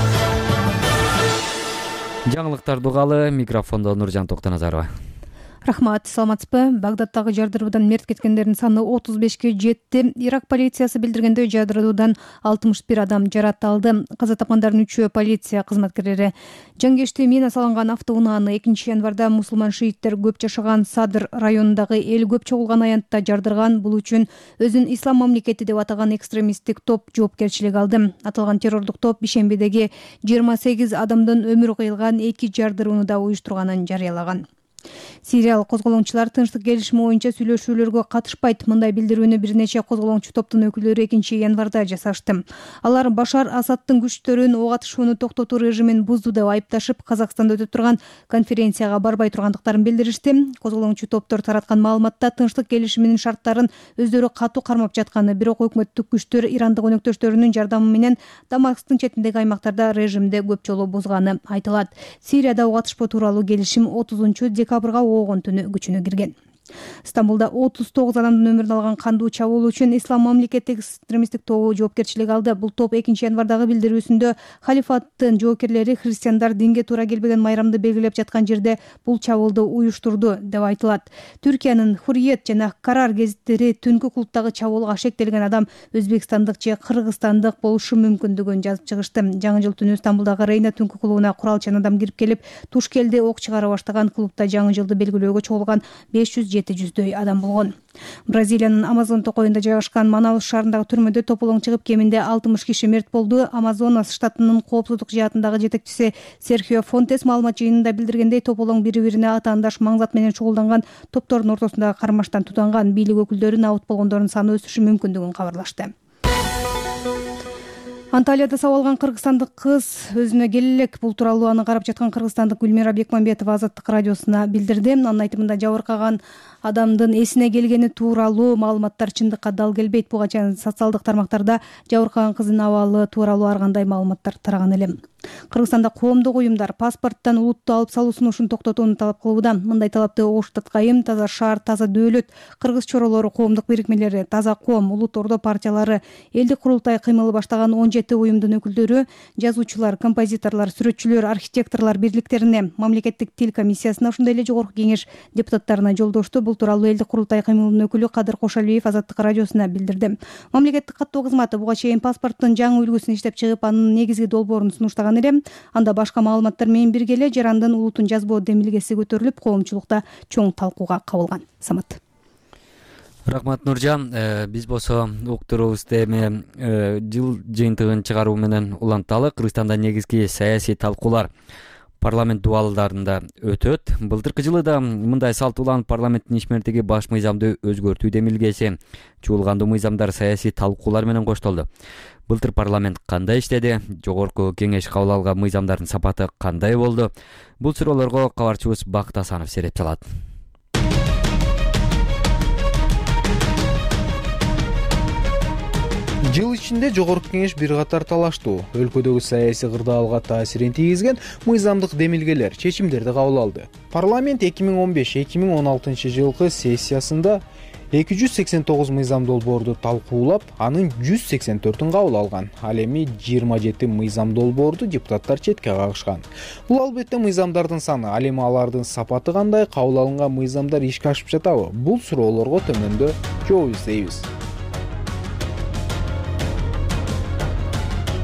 Жаңылыктар дугалы, микрофондо Нуржан Токтоназарова. Рахмат, саламатсызбы? Багдадтагы жардыруудан мерт кеткендердин саны отуз бешке жетти. Ирак полициясы билдиргендей жардыруудан алтымыш бир адам жараталды. Каза тапкандардын үчөө полиция кызматкерлери. Жангешти мина салынган автоунааны экинчи январда мусулман шииттер көп жашаган Садыр районундагы эл көп чогулган аянтта жардырган. Бул үчүн өзүн ислам мамлекети деп атаган экстремисттик топ жоопкерчилик алды. Аталган террордук топ Бишембидеги жыйырма сегиз адамдын өмүрү кыйылган эки жардырууну да уюштурганын жарыялаган. Сириялык козголоңчулар тынчтык келишими боюнча сүйлөшүүлөргө катышпайт. Мындай билдирүүнү бир нече козголоңчу топтун өкүлдөрү экинчи январда жасашты. Алар Башар Асадтын күчтөрүн ого атышууну токтотуу режимин бузду деп айыпташып, Казакстанда өтүп турган конференцияга барбай тургандыктарын билдиришти. Козголоңчу топтор тараткан маалыматта тынчтык келишиминин шарттарын өздөрү катуу кармап жатканы, бирок өкмөттүк күчтөр ирандык өнөктөштөрүнүн жардамы менен Дамасктын четиндеги аймактарда режимди көп жолу бузганы айтылат. Сирияда ого атышпоо тууралуу келишим отузунчу декабрга оогон түнү күчүнө кирген. Стамбулда отуз тогуз адамдын өмүрүн алган кандуу чабуул үчүн Ислам мамлекеттик экстремисттик тобу жоопкерчилик алды. Бул топ экинчи январдагы билдирүүсүндө халифаттын жоокерлери христиандар динге туура келбеген майрамды белгилеп жаткан жерде бул чабуулду уюштурду деп айтылат. Түркиянын Хурриет жана Карар гезиттери түнкү клубдагы чабуулга шектелген адам өзбекстандык же кыргызстандык болушу мүмкүндүгүн жазып чыгышты. Жаңы жыл түнү Стамбулдагы Рейна түнкү клубуна куралчан адам кирип келип, тушкелди ок чыгара баштаган. Клубда жаңы жылды белгилөөгө чогулган беш жүз жети жүздөй адам болгон. Бразилиянын Амазон токоюнда жайгашкан Манаус шаарындагы түрмөдө тополоң чыгып, кеминде алтымыш киши мерт болду. Амазонас штатынын коопсуздук жаатындагы жетекчиси Серхио Фонтес маалымат жыйынында билдиргендей, тополоң бири-бирине атаандаш маңзат менен чогулданган топтордун ортосундагы кармаштан тутанган. Бийлик өкүлдөрү абут болгондордун саны өсүшү мүмкүндүгүн кабарлашты. Анталияда сабалган кыргызстандык кыз өзүнө келе элек. Бул тууралуу аны карап жаткан кыргызстандык Гүлмира Бекмамбетова Азаттык радиосуна билдирди. Анын айтымында жабыркаган адамдын эсине келгени тууралуу маалыматтар чындыкка дал келбейт. Буга чейин социалдык тармактарда жабыркаган кыздын абалы тууралуу ар кандай маалыматтар тараган эле. Кыргызстанда коомдук уюмдар паспорттон улутту алып салуу сунушун токтотууну талап кылууда. Мындай талапты Ош Таткайым, Таза шаар, Таза дөөлөт, Кыргыз чоролору коомдук бирикмелери, Таза ком, Улут Ордо партиялары, элдик курултай кыймылы баштаган он жети уюмдун өкүлдөрү, жазуучулар, композиторлор, сүрөтчүлөр, архитекторлор бирликтерине, мамлекеттик тил комиссиясына, ошондой эле жогорку кеңеш депутаттарына жолдошту. Бул тууралуу элдик курултай кыймылынын өкүлү Кадыр Кошалиев Азаттык радиосуна билдирди. Мамлекеттик каттоо кызматы буга чейин паспорттун жаңы үлгүсүн иштеп чыгып, анын негизги долбоорун сунуштаган эле. Анда башка маалыматтар менен бирге эле жарандын улутун жазбоо демилгеси көтөрүлүп, коомчулукта чоң талкууга кабылган. Самат. Рахмат, Нуржан. Биз болсо уктуруубузду эми жыл жыйынтыгын чыгаруу менен уланталы. Кыргызстанда негизги саясий талкуулар парламент дубалдарында өтөт. Былтыркы жылы да мындай салт уланып, парламенттин ишмердиги баш мыйзамды өзгөртүү демилгеси чуулгандуу мыйзамдар саясий талкуулар менен коштолду. Былтыр парламент кандай иштеди? Жогорку кеңеш кабыл алган мыйзамдардын сапаты кандай болду? Бул суроолорго кабарчыбыз Бакыт Асанов сереп салат. Жыл ичинде жогорку кеңеш бир катар талаштуу, өлкөдөгү саясий кырдаалга таасирин тийгизген мыйзамдык демилгелер, чечимдерди кабыл алды. Парламент эки миң он беш эки миң он алтынчы жылкы сессиясында эки жүз сексен тогуз мыйзам долбоорду талкуулап, анын жүз сексен төртүн кабыл алган. Ал эми жыйырма жети мыйзам долбоорду депутаттар четке кагышкан. Бул албетте мыйзамдардын саны, ал эми алардын сапаты кандай, кабыл алынган мыйзамдар ишке ашып жатабы? Бул суроолорго төмөндө жооп издейбиз.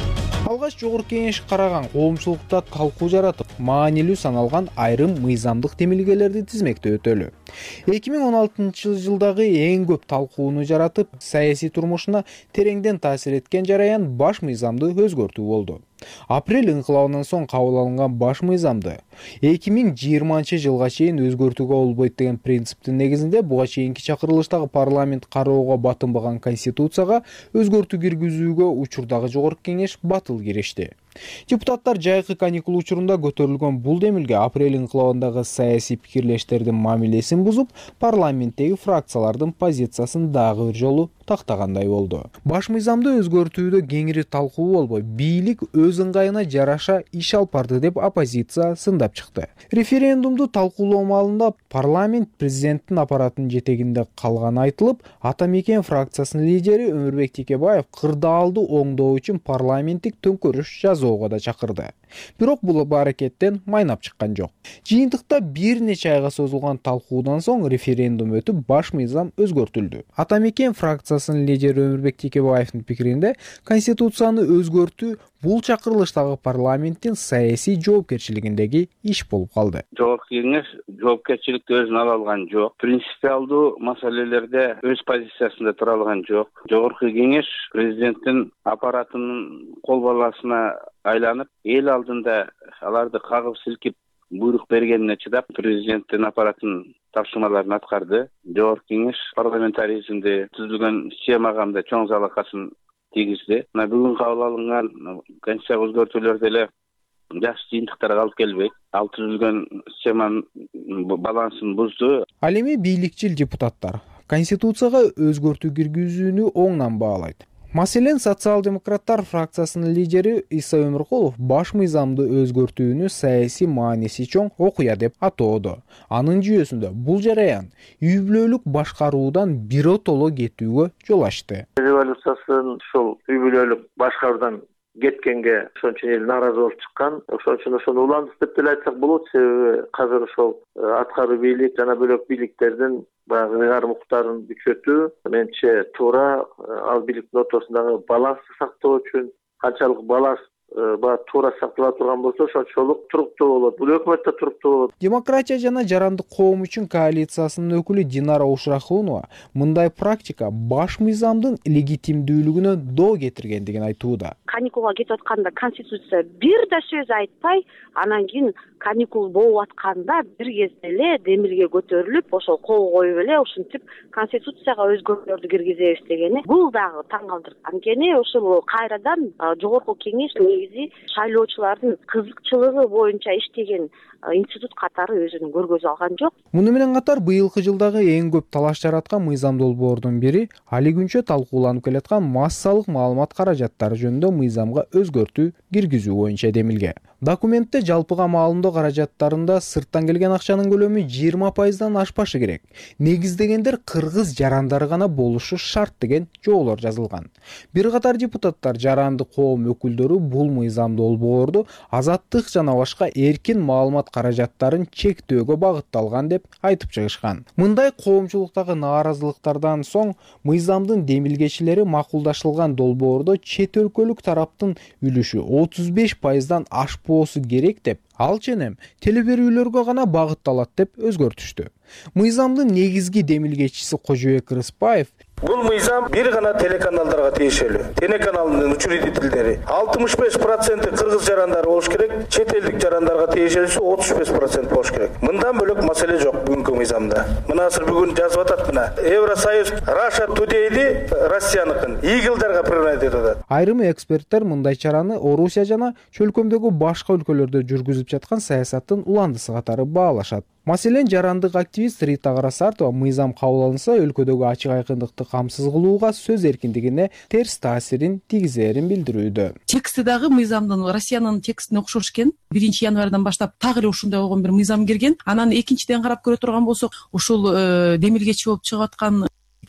алгач жогорку кеңеш караган коомчулукта талкуу жаратып, маанилүү саналган айрым мыйзамдык демилгелерди тизмектөө өтөлү. эки миң он алтынчы жылдагы эң көп талкууну жаратып, саясий турмушуна тереңден таасир эткен жараян баш мыйзамды өзгөртүү болду. Апрель инкылабынан соң кабыл алынган баш мыйзамды эки миң жыйырманчы жылга чейин өзгөртүүгө болбойт деген принциптин негизинде буга чейинки чакырылыштагы парламент кароого батынбаган конституцияга өзгөртүү киргизүүгө учурдагы жогорку кеңеш батыл киришти. Депутаттар жайкы каникул учурунда көтөрүлгөн бул демилге апрель инкылабындагы саясий пикирлештердин мамилесин бузуп, парламенттеги фракциялардын позициясын дагы бир жолу тактагандай болду. Баш мыйзамды өзгөртүүдө кеңири талкуу болбой, бийлик өз ыңгайына жараша иш алып барды деп оппозиция сындап чыкты. Референдумду талкуулоо маалында парламент президенттин аппаратынын жетегинде калганы айтылып, Ата Мекен фракциясынын лидери Өмүрбек Текебаев кырдаалды оңдоо үчүн парламенттик төңкөрүш жазууга да чакырды. Бирок бул аракеттен майнап чыккан жок. Жыйынтыкта бир нече айга созулган талкуудан соң референдум өтүп, баш мыйзам өзгөртүлдү. Ата Мекен фракциясынын лидери Өмүрбек Текебаевдин пикиринде, конституцияны өзгөртүү бул чакырылыштагы парламенттин саясий жоопкерчилигиндеги иш болуп калды. Жогорку кеңеш жоопкерчиликти өзүнө ала алган жок. Принципиалдуу маселелерде өз позициясында тура алган жок. Жогорку кеңеш президенттин аппаратынын кол баласына айланып, эл алдында аларды кагып силкип буйрук бергенине чыдап, президенттин аппаратынын тапшырмаларын аткарды. Жогорку кеңеш парламентаризмди түзүлгөн системага да чоң залакасын тийгизди. Мына бүгүн кабыл алынган конституция өзгөртүүлөр деле жакшы жыйынтыктарга алып келбейт. Ал түзүлгөн системанын балансын бузду. Ал эми бийликчил депутаттар конституцияга өзгөртүү киргизүүнү оңнан баалайт. Маселен, социал-демократтар фракциясынын лидери Иса Өмүркулов баш мыйзамды өзгөртүүнү саясий мааниси чоң окуя деп атоодо. Анын жүйөсүндө бул жараян үй бүлөлүк башкаруудан биротоло кетүүгө жол ачты. Революциясын ушул үй бүлөлүк башкаруудан кеткенге ошон үчүн эл нааразы болуп чыккан. Ошон үчүн ошону уландык деп деле айтсак болот. Себеби азыр ошол аткаруу бийлик жана бөлөк бийликтердин баягы ыйгарым укуктарын күчөтүү менимче туура. Ал бийликтин ортосундагы балансты сактоо үчүн канчалык баланс баягы туура сактала турган болсо, ошончолук туруктуу болот. Бул өкмөт да туруктуу болот. Демократия жана жарандык коом үчүн коалициясынын өкүлү Динара Ушрахунова мындай практика баш мыйзамдын легитимдүүлүгүнө доо кетиргендигин айтууда. Каникулга кетип атканда конституция бир да сөз айтпай, анан кийин каникул болуп атканда бир кезде эле демилге көтөрүлүп, ошол кол коюп эле ушинтип конституцияга өзгөртүүлөрдү киргизебиз дегени бул дагы таң калтырды. Анткени ошол кайрадан жогорку кеңеш негизи шайлоочулардын кызыкчылыгы боюнча иштеген институт катары өзүн көргөзө алган жок. Муну менен катар быйылкы жылдагы эң көп талаш жараткан мыйзам долбоордун бири али күнчө талкууланып келаткан массалык маалымат каражаттары жөнүндө мыйзамга өзгөртүү киргизүү боюнча демилге. Документте жалпыга маалымдоо каражаттарында сырттан келген акчанын көлөмү жыйырма пайыздан ашпашы керек. Негиздегендер кыргыз жарандары гана болушу шарт деген жоолор жазылган. Бир катар депутаттар жарандык коом өкүлдөрү бул мыйзам долбоорду азаттык жана башка эркин маалымат каражаттарын чектөөгө багытталган деп айтып чыгышкан. Мындай коомчулуктагы нааразылыктардан соң мыйзамдын демилгечилери макулдашылган долбоордо чет өлкөлүк тараптын үлүшү отуз беш пайыздан ашпоосу керек деп, ал ченем теле берүүлөргө гана багытталат деп өзгөртүштү. Мыйзамдын негизги демилгечиси Кожобек Рыспаев бул мыйзам бир гана телеканалдарга тиешелүү. Телеканалдын учредительдери алтымыш беш проценти кыргыз жарандары болуш керек, чет элдик жарандарга тиешелүүсү отуз беш процент болуш керек. Мындан бөлөк маселе жок бүгүнкү мыйзамда. Мына азыр бүгүн жазып атат мына. Евросоюз Russia Today'ди Россияныкын игилдарга приравнять этип атат. Айрым эксперттер мындай чараны Орусия жана чөлкөмдөгү башка өлкөлөрдө жүргүзүп жаткан саясаттын уландысы катары баалашат. Маселен, жарандык активист Рита Карасартова мыйзам кабыл алынса өлкөдөгү ачык айкындыкты камсыз кылууга сөз эркиндигине терс таасирин тийгизерин билдирүүдө. Тексти дагы мыйзамдын Россиянын текстине окшош экен. биринчи январдан баштап так эле ушундай болгон бир мыйзам кирген. Анан экинчиден карап көрө турган болсок, ушул демилгечи болуп чыгып аткан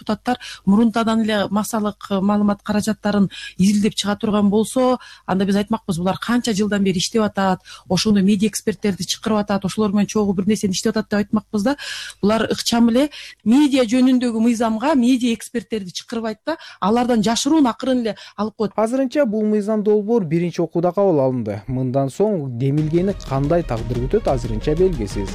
депутаттар мурунтадан эле массалык маалымат каражаттарын изилдеп чыга турган болсо, анда биз айтмакпыз, булар канча жылдан бери иштеп атат, ошондо медиа эксперттерди чакырып атат, ошолор менен чогуу бир нерсени иштеп атат деп айтмакпыз да. Булар ыкчам эле медиа жөнүндөгү мыйзамга медиа эксперттерди чакырбайт да, алардан жашыруун акырын эле алып коет. Азырынча бул мыйзам долбоор биринчи окууда кабыл алынды. Мындан соң демилгени кандай тагдыр күтөт азырынча белгисиз.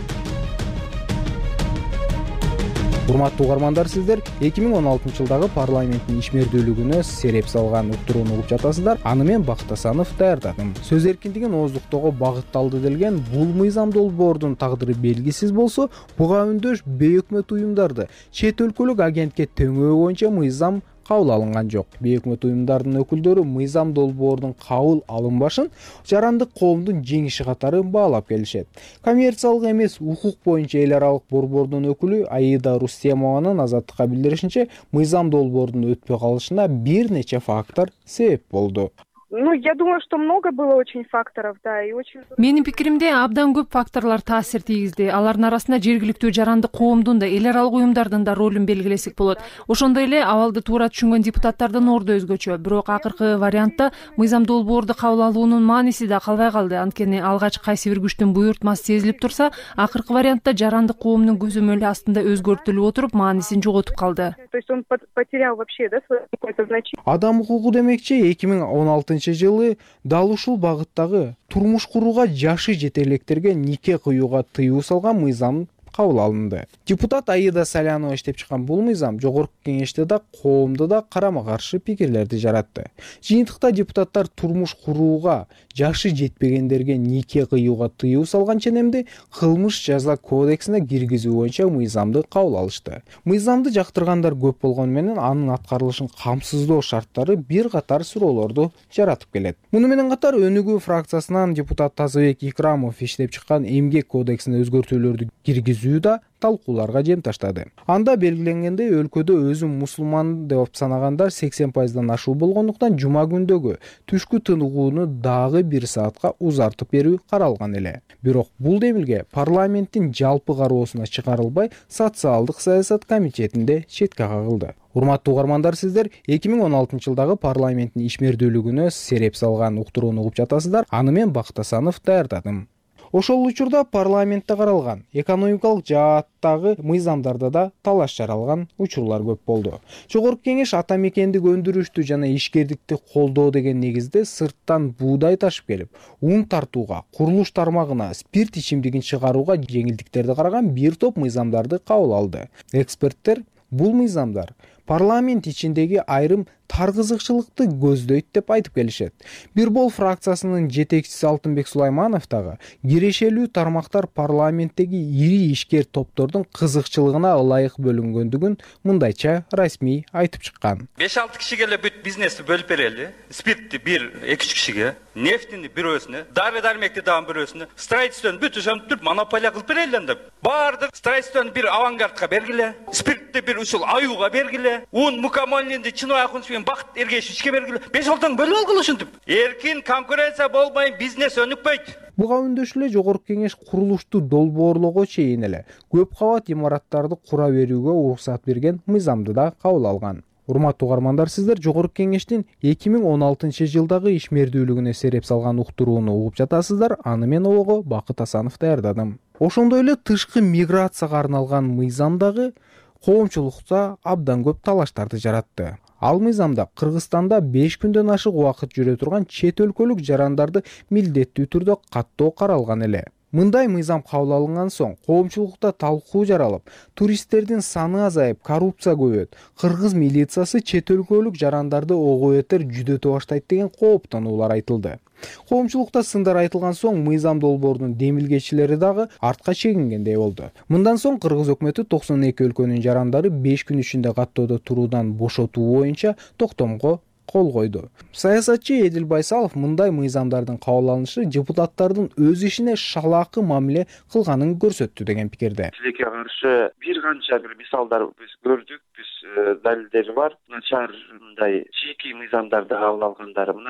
Урматтуу угармандар, сиздер эки миң он алтынчы жылдагы парламенттин ишмердүүлүгүнө сереп салган уктурууну угуп жатасыздар. Аны мен Бакыт Асанов даярдадым. Сөз эркиндигин ооздуктоого багытталды делген бул мыйзам долбоордун тагдыры белгисиз болсо, буга үндөш бейөкмөт уюмдарды чет өлкөлүк агентке теңөө боюнча мыйзам кабыл алынган жок. Бейөкмөт уюмдардын өкүлдөрү мыйзам долбоордун кабыл алынбашын жарандык коомдун жеңиши катары баалап келишет. Коммерциялык эмес укук боюнча эл аралык борбордун өкүлү Аида Рустемованын Азаттыкка билдиришинче, мыйзам долбоордун өтпөй калышына бир нече фактор себеп болду. Ну, я думаю, что много было очень факторов, да, и очень... Менин пикиримде абдан көп факторлор таасир тийгизди. Алардын арасында жергиликтүү жарандык коомдун да, эл аралык уюмдардын да ролун белгилесек болот. Ошондой эле абалды туура түшүнгөн депутаттардын орду өзгөчө. Бирок акыркы вариантта мыйзам долбоорду кабыл алуунун мааниси да калбай калды. Анткени алгач кайсы бир күчтүн буйртмасы сезилип турса, акыркы вариантта жарандык коомдун көзөмөлү астында өзгөртүлүп отуруп, маанисин жоготуп калды. То есть он потерял вообще, да, свое какое-то значение. Адам укугу демекчи эки миң он алтынчы жылы дал ушул багыттагы турмуш курууга жашы жете электерге нике кыюуга тыюу салган мыйзам кабыл алынды. Депутат Аида Салянова иштеп чыккан бул мыйзам жогорку кеңеште да, коомдо да карама каршы пикирлерди жаратты. Жыйынтыкта депутаттар турмуш курууга жашы жетпегендерге нике кыюуга тыюу салган ченемди кылмыш жаза кодексине киргизүү боюнча мыйзамды кабыл алышты. Мыйзамды жактыргандар көп болгону менен анын аткарылышын камсыздоо шарттары бир катар суроолорду жаратып келет. Муну менен катар Өнүгүү фракциясынан депутат Тазыбек Икрамов иштеп чыккан эмгек кодексине өзгөртүүлөрдү киргизүү да талкууларга жем таштады. Анда белгиленгендей, өлкөдө өзүн мусулман деп санагандар сексен пайыздан ашуу болгондуктан жума күндөгү түшкү тыныгууну дагы бир саатка узартып берүү каралган эле. Бирок бул демилге парламенттин жалпы кароосуна чыгарылбай, социалдык саясат комитетинде четке кагылды. Урматтуу угармандар, сиздер эки миң он алтынчы жылдагы парламенттин ишмердүүлүгүнө сереп салган уктурууну угуп жатасыздар. Аны мен Бакыт Асанов даярдадым. Ошол учурда парламентте каралган экономикалык жааттагы мыйзамдарда да талаш жаралган учурлар көп болду. Жогорку кеңеш ата мекендик өндүрүштү жана ишкердикти колдоо деген негизде сырттан буудай ташып келип, ун тартууга, курулуш тармагына, спирт ичимдигин чыгарууга жеңилдиктерди караган бир топ мыйзамдарды кабыл алды. Эксперттер бул мыйзамдар парламент ичиндеги айрым тар кызыкчылыкты көздөйт деп айтып келишет. Бирбол фракциясынын жетекчиси Алтынбек Сулайманов дагы кирешелүү тармактар парламенттеги ири ишкер топтордун кызыкчылыгына ылайык бөлүнгөндүгүн мындайча расмий айтып чыккан. беш алты кишиге эле бүт бизнести бөлүп берели. Спиртти бир эки үч кишиге, нефтини бирөөсүнө, дары дармекти дагы бирөөсүнө, строительствону бүт ошентип монополия кылып берели деп. Баардык строительствону бир авангардка бергиле, спиртти бир ушул аюуга бергиле, ун мукамолинди Чыныбай Акунчу Бакыт Эргешевичке бергиле. беш алтыны бөлүп алгыла ушинтип. Эркин конкуренция болбой бизнес өнүкпөйт. Буга үндөш эле жогорку кеңеш курулушту долбоорлоого чейин эле көп кабат имараттарды кура берүүгө уруксат берген мыйзамды да кабыл алган. Урматтуу угармандар, сиздер жогорку кеңештин эки миң он алтынчы жылдагы ишмердүүлүгүнө сереп салган уктурууну угуп жатасыздар. Аны мен ого Бакыт Асанов даярдадым. Ошондой эле тышкы миграцияга арналган мыйзам дагы коомчулукта абдан көп талаштарды жаратты. Ал мыйзамда Кыргызстанда беш күндөн ашык убакыт жүрө турган чет өлкөлүк жарандарды милдеттүү түрдө каттоо каралган эле. Мындай мыйзам кабыл алынган соң коомчулукта талкуу жаралып, туристтердин саны азайып, коррупция көбөйөт, кыргыз милициясы чет өлкөлүк жарандарды ого бетер жүдөтө баштайт деген кооптонуулар айтылды. Коомчулукта сындар айтылган соң мыйзам долбоорунун демилгечилери дагы артка чегингендей болду. Мындан соң Кыргыз өкмөтү токсон эки өлкөнүн жарандары беш күн ичинде каттоодо туруудан бошотуу боюнча токтомго кол койду. Саясатчы Эдил Байсалов мындай мыйзамдардын кабыл алынышы депутаттардын өз ишине шалаакы мамиле кылганын көрсөттү деген пикирде. Тилекке каршы бир канча бир мисалдар биз көрдүк, биз далилдери бар. Начар мындай жеке мыйзамдарды кабыл алгандары мына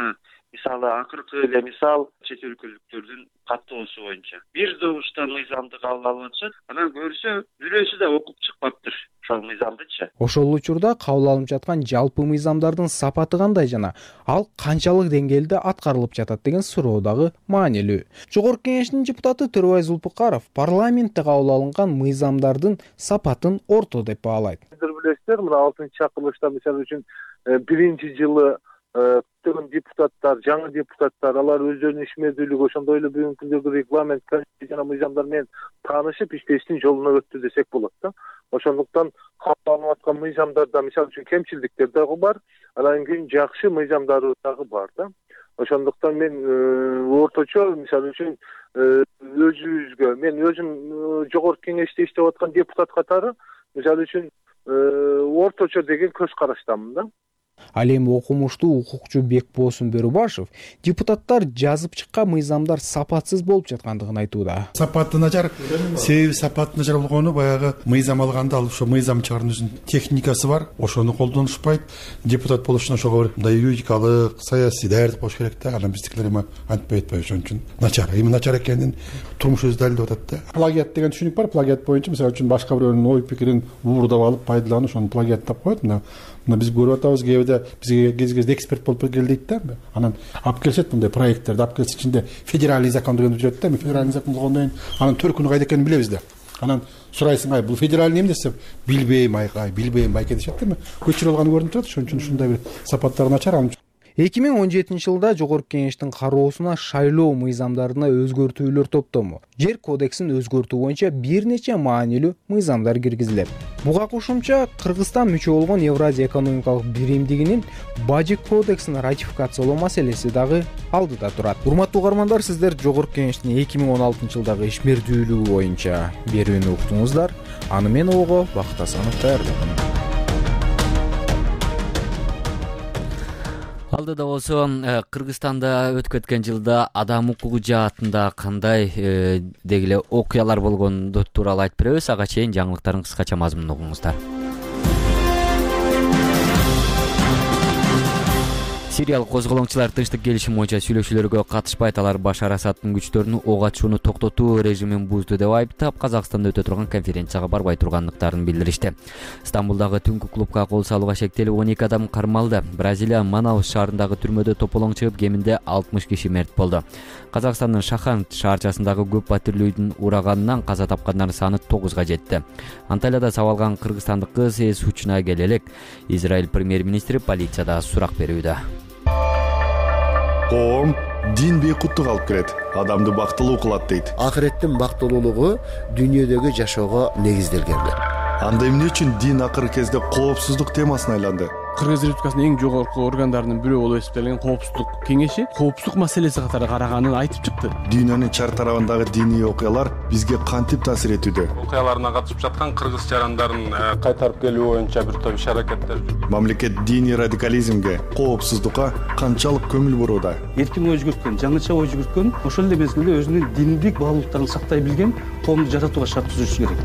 мисалы акыркы эле мисал чет өлкөлүктөрдүн каттоосу боюнча бир добуштан мыйзамды кабыл алып атышат, анан көрсө бирөөсү да окуп чыкпаптыр ошол мыйзамдычы. Ошол учурда кабыл алынып жаткан жалпы мыйзамдардын сапаты кандай жана ал канчалык деңгээлде аткарылып жатат деген суроо дагы маанилүү. Жогорку Кеңештин депутаты Төрөбай Зулпукаров парламентте кабыл алынган мыйзамдардын сапатын орто деп баалайт. Сиздер билесиздер, мына алтынчы чакырылышта мисалы үчүн биринчи жылы көптөгөн депутаттар, жаңы депутаттар, алар өздөрүнүн иш мезгилиги ошондой эле бүгүнкү күндөгү регламент, конституция жана мыйзамдар менен таанышып иштештин жолуна өттү десек болот да. Ошондуктан кабыл алынып аткан мыйзамдарда мисалы үчүн кемчиликтер дагы бар, анан кийин жакшы мыйзамдар дагы бар да. Ошондуктан мен орточо мисалы үчүн өзүбүзгө, мен өзүм жогорку кеңеште иштеп аткан депутат катары мисалы үчүн орточо деген көз караштамын да. Ал эми окумуштуу укукчу Бекбосун Бөрүбашев депутаттар жазып чыккан мыйзамдар сапатсыз болуп жаткандыгын айтууда. Сапаты начар, себеби сапаты начар болгону баягы мыйзам алганда ал ошо мыйзам чыгаруунун техникасы бар, ошону колдонушпайт. Депутат болуш үчүн ошого бир мындай юридикалык, саясий даярлык болуш керек да. Анан биздикилер эми антпай атпайбы, ошон үчүн начар. Эми начар экенин турмуш өзү далилдеп атат да. Плагиат деген түшүнүк бар. Плагиат боюнча мисалы үчүн башка бирөөнүн ой пикирин уурдап алып пайдаланып, ошону плагиаттап коет. Мына мына биз көрүп атабыз, кээде бизге кез кезде эксперт болуп кел дейт да. Анан алып келишет мындай проекттерди, алып келсе ичинде федеральный закон деген жүрөт да. Федеральный закон болгондон кийин анан төркүнү кайда экенин билебиз да. Анан сурайсың, ай бул федеральный эмне десем, билбейм айкай, билбейм байке дешет да. Көчүрүп алганы көрүнүп турат, ошон үчүн ушундай бир сапаттары начар. эки миң он жетинчи жылда Жогорку Кеңештин кароосуна шайлоо мыйзамдарына өзгөртүүлөр топтому жер кодексин өзгөртүү боюнча бир нече маанилүү мыйзамдар киргизилет. Буга кошумча Кыргызстан мүчө болгон Евразия экономикалык биримдигинин бажы кодексин ратификациялоо маселеси дагы алдыда турат. Урматтуу угармандар, сиздер Жогорку Кеңештин эки миң он алтынчы жылдагы ишмердүүлүгү боюнча берүүнү уктуңуздар. Аны мен ого Бакыт Асанов даярдадым. Алдыда болсо Кыргызстанда өтүп өткөн жылда адам укугу жаатында кандай дегиле окуялар болгону тууралуу айтып беребиз. Ага чейин жаңылыктардын кыскача мазмунун угуңуздар. Сириялык козголоңчулар тынчтык келишим боюнча сүйлөшүүлөргө катышпайт. Алар Башар Асадтын күчтөрүнүн ок атышууну токтотуу режимин бузду деп айыптап, Казакстанда өтө турган конференцияга барбай тургандыктарын билдиришти. Стамбулдагы түнкү клубка кол салууга шектелип он эки адам кармалды. Бразилия Манаус шаарындагы түрмөдө тополоң чыгып, кеминде алтымыш киши мерт болду. Казакстандын Шахан шаарчасындагы көп патрулдун ураганынан каза тапкандардын саны тогузга жетти. Анталияда сабалган кыргызстандык кыз эс учуна келе элек. Израиль премьер-министри полицияда сурак берүүдө. Коом дин бейкуттук алып келет, адамды бактылуу кылат дейт. Акыреттин бактылуулугу дүйнөдөгү жашоого негизделген. Анда эмне үчүн дин акыркы кезде коопсуздук темасына айланды? Кыргыз Республикасынын эң жогорку органдарынын бирөө болуп эсептелген коопсуздук кеңеши коопсуздук маселеси катары караганын айтып чыкты. Дүйнөнүн чар тарабындагы диний окуялар бизге кантип таасир этүүдө? Окуяларына катышып жаткан кыргыз жарандарын кайтарып келүү боюнча бир топ иш-аракеттер жүргүзүлөт. Мамлекет диний радикализмге, коопсуздукка канчалык көңүл бурууда? Эркин ой жүгүрткөн, жаңыча ой жүгүрткөн, ошол эле мезгилде өзүнүн диндик баалуулуктарын сактай билген коомду жаратууга шарт түзүшү керек.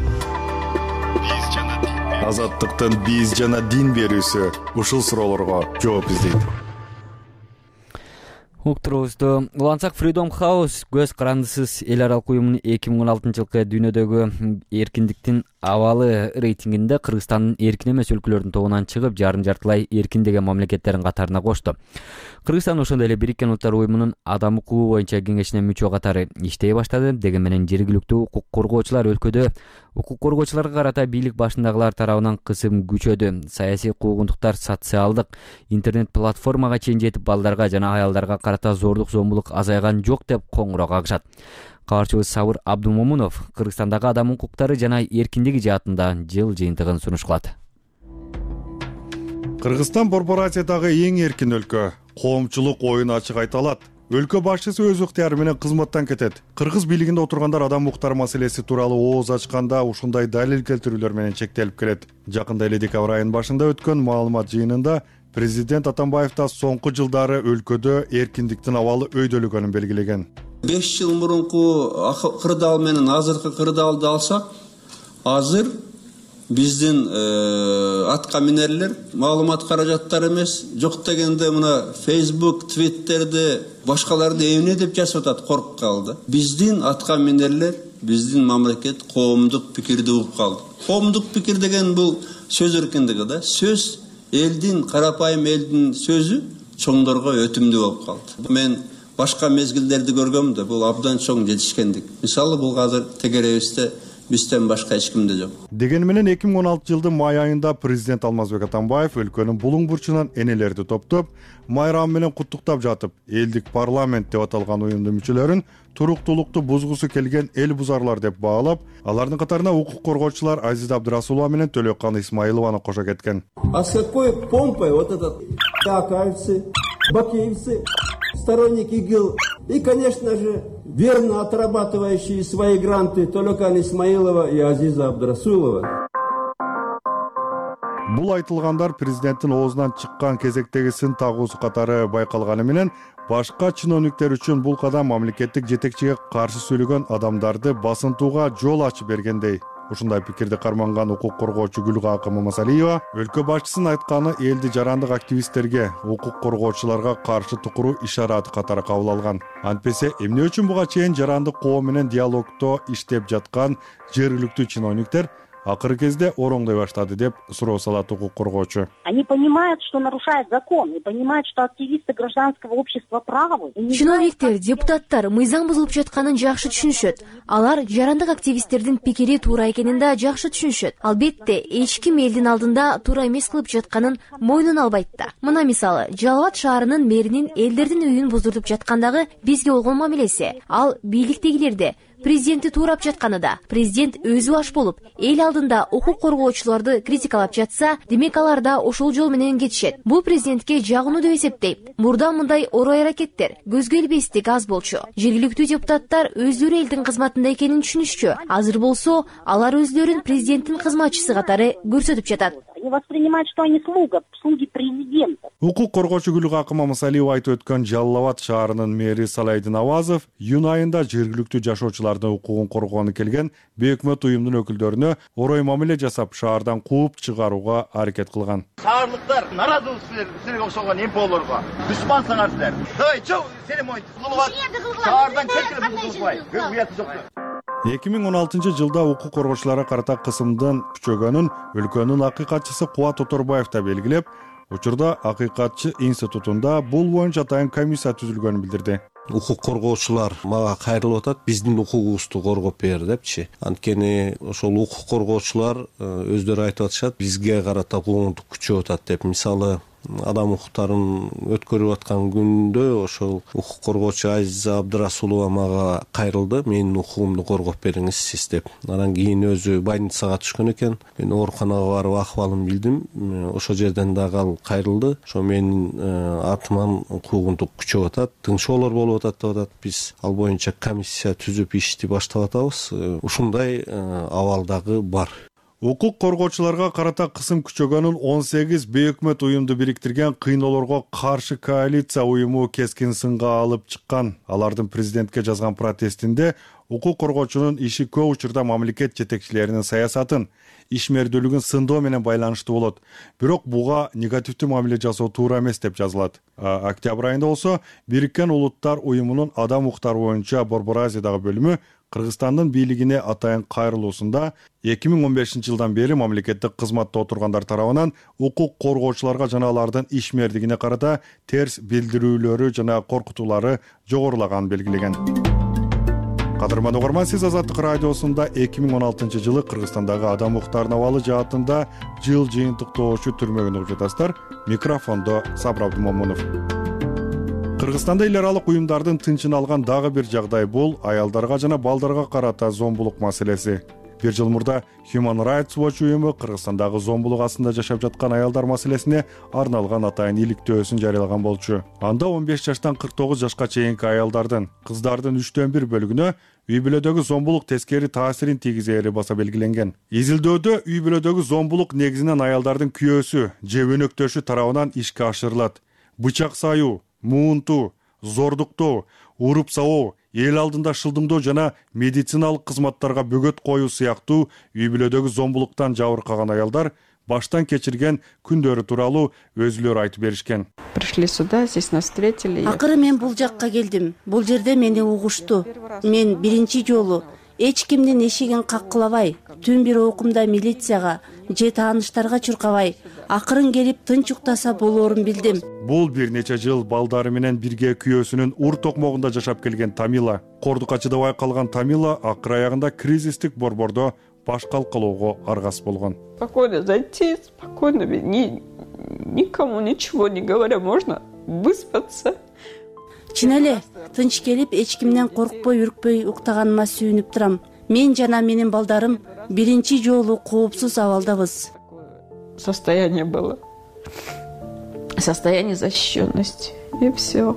Азаттыктын биз жана дин берүүсү ушул суроолорго жооп издейт. Уктурубузду улантсак, Freedom House көз карандысыз эл аралык уюмунун эки миң он алтынчы жылкы дүйнөдөгү эркиндиктин абалы рейтингинде Кыргызстандын эркин эмес өлкөлөрдүн тобунан чыгып, жарым-жартылай эркин деген мамлекеттердин катарына кошту. Кыргызстан ошондой эле Бириккен Улуттар уюмунун адам укугу боюнча кеңешине мүчө катары иштей баштады. Деген менен жергиликтүү укук коргоочулар өлкөдө укук коргоочуларга карата бийлик башындагылар тарабынан кысым күчөдү. Саясий куугунтуктар социалдык интернет платформага чейин жетип, балдарга жана аялдарга карата зордук зомбулук азайган жок деп коңгуроо кагышат. Кабарчыбыз Сабыр Абдумомунов Кыргызстандагы адам укуктары жана эркиндиги жаатында жыл жыйынтыгын сунуш кылат. Кыргызстан Борбор Азиядагы эң эркин өлкө. Коомчулук оюн ачык айта алат. Өлкө башчысы өз ыктыяры менен кызматтан кетет. Кыргыз бийлигинде отургандар адам укуктары маселеси тууралуу ооз ачканда ушундай далил келтирүүлөр менен чектелип келет. Жакында эле декабрь айынын башында өткөн маалымат жыйынында президент Атамбаев да соңку жылдары өлкөдө эркиндиктин абалы өйдөлөгөнүн белгилеген. беш жыл мурунку кырдаал менен азыркы кырдаалды алсак, азыр биздин атка минерлер маалымат каражаттары эмес, жок дегенде мына Facebook, Twitter'de башкаларды эмне деп жазып атат коркуп калды. Биздин атка минерлер, биздин мамлекет коомдук пикирди угуп калды. Коомдук пикир деген бул сөз эркиндиги да, сөз элдин, карапайым элдин сөзү чоңдорго өтүмдүү болуп калды. Мен башка мезгилдерди көргөм да, бул абдан чоң жетишкендик. Мисалы бул азыр тегеребизде бизден башка эч кимде жок. Деген менен эки миң он алтынчы жылдын май айында президент Алмазбек Атамбаев өлкөнүн булуң бурчунан энелерди топтоп, майрам менен куттуктап жатып, элдик парламент деп аталган уюмдун мүчөлөрүн туруктуулукту бузгусу келген эл бузарлар деп баалап, алардын катарына укук коргоочулар Азиза Абдырасулова менен Төлөккан Исмаилованы кошо кеткен. А с какой помпой вот этот акаевцы, бакеевцы, сторонники ИГИЛ и, конечно же, верно отрабатывающие свои гранты Төлөккан Исмаилова и Азиза Абдырасулова. Бул айтылгандар президенттин оозунан чыккан кезектеги сын тагуусу катары байкалганы менен башка чиновниктер үчүн бул кадам мамлекеттик жетекчиге каршы сүйлөгөн адамдарды басынтууга жол ачып бергендей. Ушундай пикирди карманган укук коргоочу Гүлгакы Мамасалиева өлкө башчысынын айтканы элди жарандык активисттерге, укук коргоочуларга каршы тукуруу ишараты катары кабыл алган. Антпесе эмне үчүн буга чейин жарандык коом менен диалогдо иштеп жаткан жергиликтүү чиновниктер акыркы кезде ороңдой баштады деп суроо салат укук коргоочу. Они понимают, что нарушают закон, и понимают, что активисты гражданского общества правы. Чиновниктер, депутаттар мыйзам бузулуп жатканын жакшы түшүнүшөт. Алар жарандык активисттердин пикири туура экенин да жакшы түшүнүшөт. Албетте, эч ким элдин алдында туура эмес кылып жатканын мойнуна албайт да. Мына мисалы, Жалал Абад шаарынын мэринин элдердин үйүн буздуртуп жаткандагы бизге болгон мамилеси, ал бийликтегилерде президентти туурап жатканы да. Президент өзү аш болуп, эл алдында укук коргоочуларды критикалап жатса, демек алар да ошол жол менен кетишет. Бул президентке жагынуу деп эсептейм. Мурда мындай орой аракеттер көзгө илбестик аз болчу. Жергиликтүү депутаттар өздөрү элдин кызматында экенин түшүнүшчү. Азыр болсо, алар өздөрүн президенттин кызматчысы катары көрсөтүп жатат. Они воспринимают, что они слуга, слуги президента. Укук коргоочу Гүлгакы Мамасалиева айтып өткөн Жалал Абад шаарынын мэри Салайдин Авазов июнь айында жергиликтүү жашоочулардын укугун коргогону келген бейөкмөт уюмдун өкүлдөрүнө орой мамиле жасап, шаардан кууп чыгарууга аракет кылган. Шаарлыктар наразы силерге окшогон эмполорго душмансыңар силер. Давай, чоң, сени мойын кылып ат. Шаардан кеткиле кылбай. Уяты жок. эки миң он алтынчы жылда укук коргоочуларга карата кысымдын күчөгөнүн өлкөнүн акыйкатчысы Кубат Оторбаев да белгилеп, учурда акыйкатчы институтунда бул боюнча атайын комиссия түзүлгөнүн билдирди. Укук коргоочулар мага кайрылып атат, биздин укугубузду коргоп бер депчи. Анткени ошол укук коргоочулар өздөрү айтып атышат, бизге карата коомдук күчөп атат деп. Мисалы, адам укуктарын өткөрүп аткан күндө ошол укук коргоочу Азиза Абдырасулова мага кайрылды, менин укугумду коргоп бериңиз сиз деп. Анан кийин өзү больницага түшкөн экен. Мен ооруканага барып акыбалын билдим. Ошол жерден дагы ал кайрылды. Ошо менин атыман коомдук күчөп атат, тыңшоолор болуп атат деп атат. Биз ал боюнча комиссия түзүп ишти баштап атабыз. Ушундай абал дагы бар. Укук коргоочуларга карата кысым күчөгөнүн он сегиз бейөкмөт уюмду бириктирген кыйноолорго каршы коалиция уюму кескин сынга алып чыккан. Алардын президентке жазган протестинде укук коргоочунун иши көп учурда мамлекет жетекчилеринин саясатын, ишмердүүлүгүн сындоо менен байланыштуу болот. Бирок буга негативдүү мамиле жасоо туура эмес деп жазылат. Октябрь айында болсо Бириккен Улуттар уюмунун адам укуктары боюнча Борбор Азиядагы бөлүмү Кыргызстандын бийлигине атайын кайрылуусунда эки миң он бешинчи жылдан бери мамлекеттик кызматта отургандар тарабынан укук коргоочуларга жана алардын ишмердигине карата терс билдирүүлөрү жана коркутуулары жогорулаганын белгилеген. Кадырман угарман, сиз Азаттык радиосунда эки миң он алтынчы жылы Кыргызстандагы адам укуктарынын абалы жаатында жыл жыйынтыктоочу түрмөгүн угуп жатасыздар. Микрофондо Сабыр Абдымомунов. Кыргызстанда эл аралык уюмдардын тынчын алган дагы бир жагдай бул аялдарга жана балдарга карата зомбулук маселеси. Бир жыл мурда Human Rights Watch уюму Кыргызстандагы зомбулук астында жашап жаткан аялдар маселесине арналган атайын иликтөөсүн жарыялаган болчу. Анда он беш жаштан кырк тогуз жашка чейинки аялдардын, кыздардын үчтөн бир бөлүгүнө үй бүлөдөгү зомбулук тескери таасирин тийгизери баса белгиленген. Изилдөөдө үй бүлөдөгү зомбулук негизинен аялдардын күйөөсү же өнөктөшү тарабынан ишке ашырылат. Бычак саюу, муунтуу, зордуктоо, уруп сабоо, эл алдында шылдыңдоо жана медициналык кызматтарга бөгөт коюу сыяктуу үй бүлөдөгү зомбулуктан жабыркаган аялдар баштан кечирген күндөрү тууралуу өзүлөрү айтып беришкен. Пришли сюда, здесь нас встретили. Акыры мен бул жакка келдим. Бул жерде мени угушту. Мен биринчи жолу эч кимдин эшигин каккылабай, түн бир окумда милицияга же тааныштарга чуркабай, акырын келип тынч уктаса болоорун билдим. Бул бир нече жыл балдары менен бирге күйөөсүнүн ур токмогунда жашап келген Тамила. Кордукка чыдабай калган Тамила акыр аягында кризистик борбордо баш калкалоого аргас болгон. Спокойно зайти, спокойно, ни, никому ничего не говоря, можно выспаться. Чын эле, тынч келип, эч кимден коркпой, үркпөй уктаганыма сүйүнүп турам. Мен жана менин балдарым биринчи жолу коопсуз абалдабыз. Состояние было. Состояние защищенности. И все.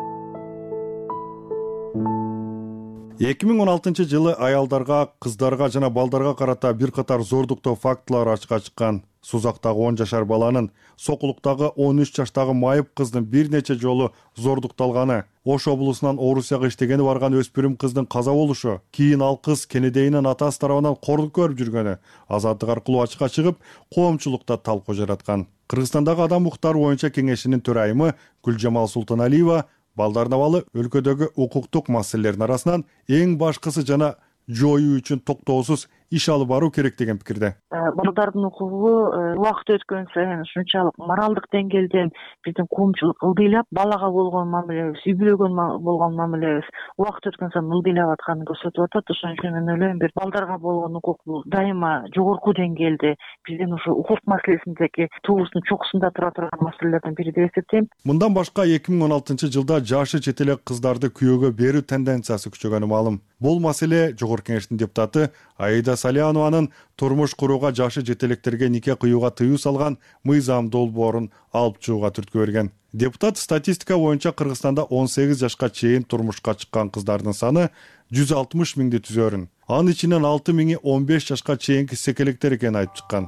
эки миң он алтынчы жылы аялдарга, кыздарга жана балдарга карата бир катар зордуктоо фактылары ачыкка чыккан. Сузактагы он жашар баланын, Сокулуктагы он үч жаштагы майып кыздын бир нече жолу зордукталганы, Ош облусунан Орусияга иштегени барган өспүрүм кыздын каза болушу, кийин ал кыз кенедейинин атасы тарабынан кордук көрүп жүргөнү азаттык аркылуу ачыкка чыгып, коомчулукта талкуу жараткан. Кыргызстандагы адам укуктары боюнча кеңешинин төрайымы Гүлжамал Султаналиева балдардын абалы өлкөдөгү укуктук маселелердин арасынан эң башкысы жана жоюу үчүн токтоосуз иш алып баруу керек деген пикирде. Балдардын укугу убакыт өткөн сайын ушунчалык моралдык деңгээлден биздин коомчулук ылдыйлап, балага болгон мамилебиз, үй бүлөгө болгон мамилебиз убакыт өткөн сайын ылдыйлап атканын көрсөтүп атат. Ошон үчүн мен ойлойм, бир балдарга болгон укук бул дайыма жогорку деңгээлде биздин ушу укук маселесиндеги туубуздун чокусунда тура турган маселелердин бири деп эсептейм. Мындан башка эки миң он алтынчы жылда жашы чет элек кыздарды күйөөгө берүү тенденциясы күчөгөнү маалым. Бул маселе Жогорку Кеңештин депутаты Аида Салянованын турмуш курууга жашы жетелектерге нике кыюуга тыюу салган мыйзам долбоорун алып чыгууга түрткү берген. Депутат статистика боюнча Кыргызстанда он сегиз жашка чейин турмушка чыккан кыздардын саны жүз алтымыш миңди түзөрүн. Анын ичинен алты миңи он беш жашка чейинки секелектер экенин айтып чыккан.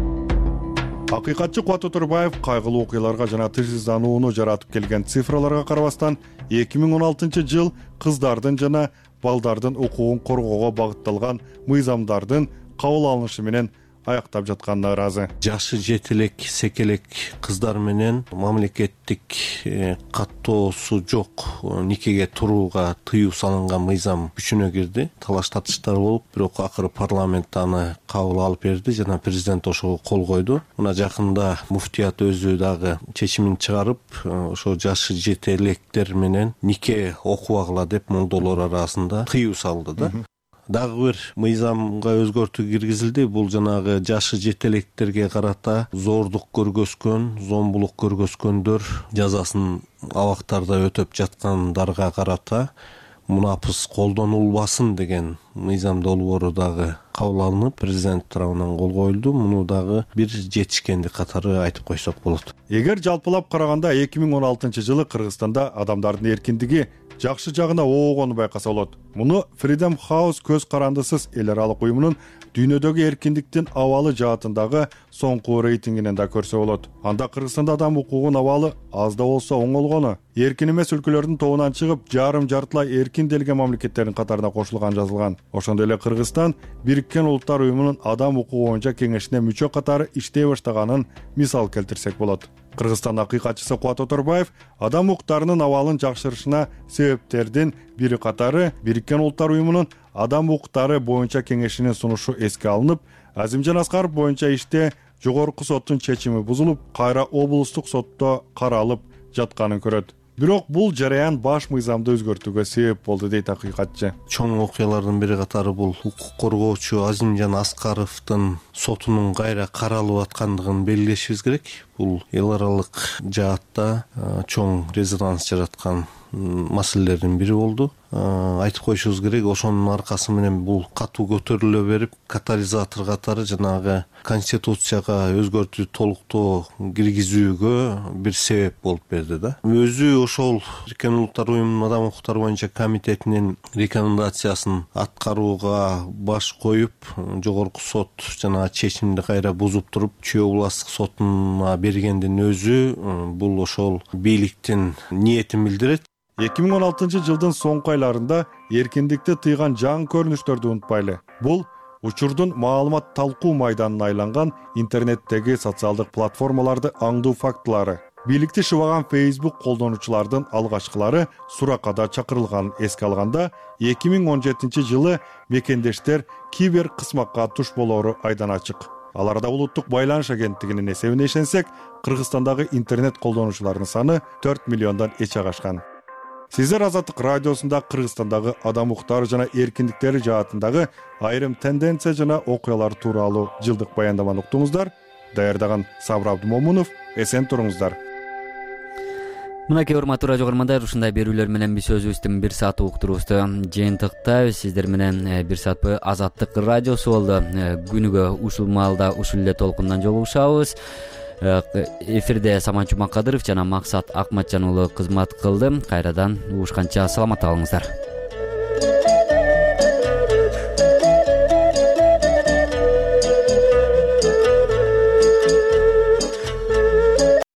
Акыйкатчы Кубат Отурбаев кайгылуу окуяларга жана тынчсызданууну жаратып келген цифраларга карабастан эки миң он алтынчы жыл кыздардын жана балдардын укугун коргоого багытталган мыйзамдардын кабыл алынышы менен аяктап жатканына ыраазы. Жашы жетелек, секелек кыздар менен мамлекеттик каттоосу жок никеге турууга тыюу салынган мыйзам күчүнө кирди. Талаш татыштар болуп, бирок акыры парламент аны кабыл алып берди жана президент ошого кол койду. Мына жакында муфтият өзү дагы чечимин чыгарып, ошо жашы жетелектер менен нике окубагыла деп молдолор арасында тыюу салды да. Дагы бир мыйзамга өзгөртүү киргизилди. Бул жанагы жашы жетелектерге карата зордук көргөзгөн, зомбулук көргөзгөндөр жазасын абактарда өтөп жаткандарга карата мунапыс колдонулбасын деген мыйзам долбоору дагы кабыл алынып, президент тарабынан кол коюлду. Муну дагы бир жетишкендик катары айтып койсок болот. Эгер жалпылап караганда эки миң он алтынчы жылы Кыргызстанда адамдардын эркиндиги жакшы жагына оогону байкаса болот. Муну Freedom House көз карандысыз эл аралык уюмунун дүйнөдөгү эркиндиктин абалы жаатындагы соңку рейтингинен да көрсө болот. Анда Кыргызстанда адам укугунун абалы аз да болсо оңолгону, эркин эмес өлкөлөрдүн тобунан чыгып, жарым жартылай эркин делген мамлекеттердин катарына кошулган жазылган. Ошондой эле Кыргызстан Бириккен Улуттар уюмунун адам укугу боюнча кеңешине мүчө катары иштей баштаганын мисал келтирсек болот. Кыргызстан акыйкатчысы Кубат Отурбаев адам укуктарынын абалын жакшырышына себептердин бири катары Бириккен Улуттар уюмунун адам укуктары боюнча кеңешинин сунушу эске алынып, Азимжан Аскаров боюнча иште жогорку соттун чечими бузулуп, кайра облустук сотто каралып жатканын көрөт. Бирок бул жараян баш мыйзамды өзгөртүүгө себеп болду дейт акыйкатчы. Чоң окуялардын бири катары бул укук коргоочу Азимжан Аскаровдун сотунун кайра каралып аткандыгын белгилешибиз керек. Бул эл аралык жаатта чоң резонанс жараткан маселелердин бири болду. Айтып коюшубуз керек, ошонун аркасы менен бул катуу көтөрүлө берип, катализатор катары жанагы конституцияга өзгөртүү толуктоо киргизүүгө бир себеп болуп берди да. Өзү ошол Бириккен Улуттар уюмунун адам укуктары боюнча комитетинин рекомендациясын аткарууга баш коюп, жогорку сот жана чечимди кайра бузуп туруп, Чүй областтык сотуна бергендин өзү бул ошол бийликтин ниетин билдирет. эки миң он алтынчы жылдын соңку айларында эркиндикти тыйган жаңы көрүнүштөрдү унутпайлы. Бул учурдун маалымат талкуу майданына айланган интернеттеги социалдык платформаларды аңдуу фактылары. Бийликти шыбаган Facebook колдонуучулардын алгачкылары суракада чакырылганын эске алганда, эки миң он жетинчи жылы мекендештер кибер кысмакка туш болоору айдан ачык. Аларда улуттук байланыш агенттигинин эсебине ишенсек, Кыргызстандагы интернет колдонуучулардын саны төрт миллиондон эч агашкан. Сиздер Азаттык радиосунда Кыргызстандагы адам укуктары жана эркиндиктери жаатындагы айрым тенденция жана окуялар тууралуу жылдык баяндаманы уктуңуздар. Даярдаган Сабыр Абдымомунов, эсен туруңуздар. Мынакей урматтуу радио көрөрмандар, ушундай берүүлөр менен биз өзүбүздүн бир саат уктуруубузду жыйынтыктайбыз. Сиздер менен бир саат бою Азаттык радиосу болду. Күнүгө ушул маалда ушул эле толкундан жолугушабыз. Эфирде Саман Жумакадыров жана Максат Акматжан уулу кызмат кылды. Кайрадан угушканча саламат калыңыздар.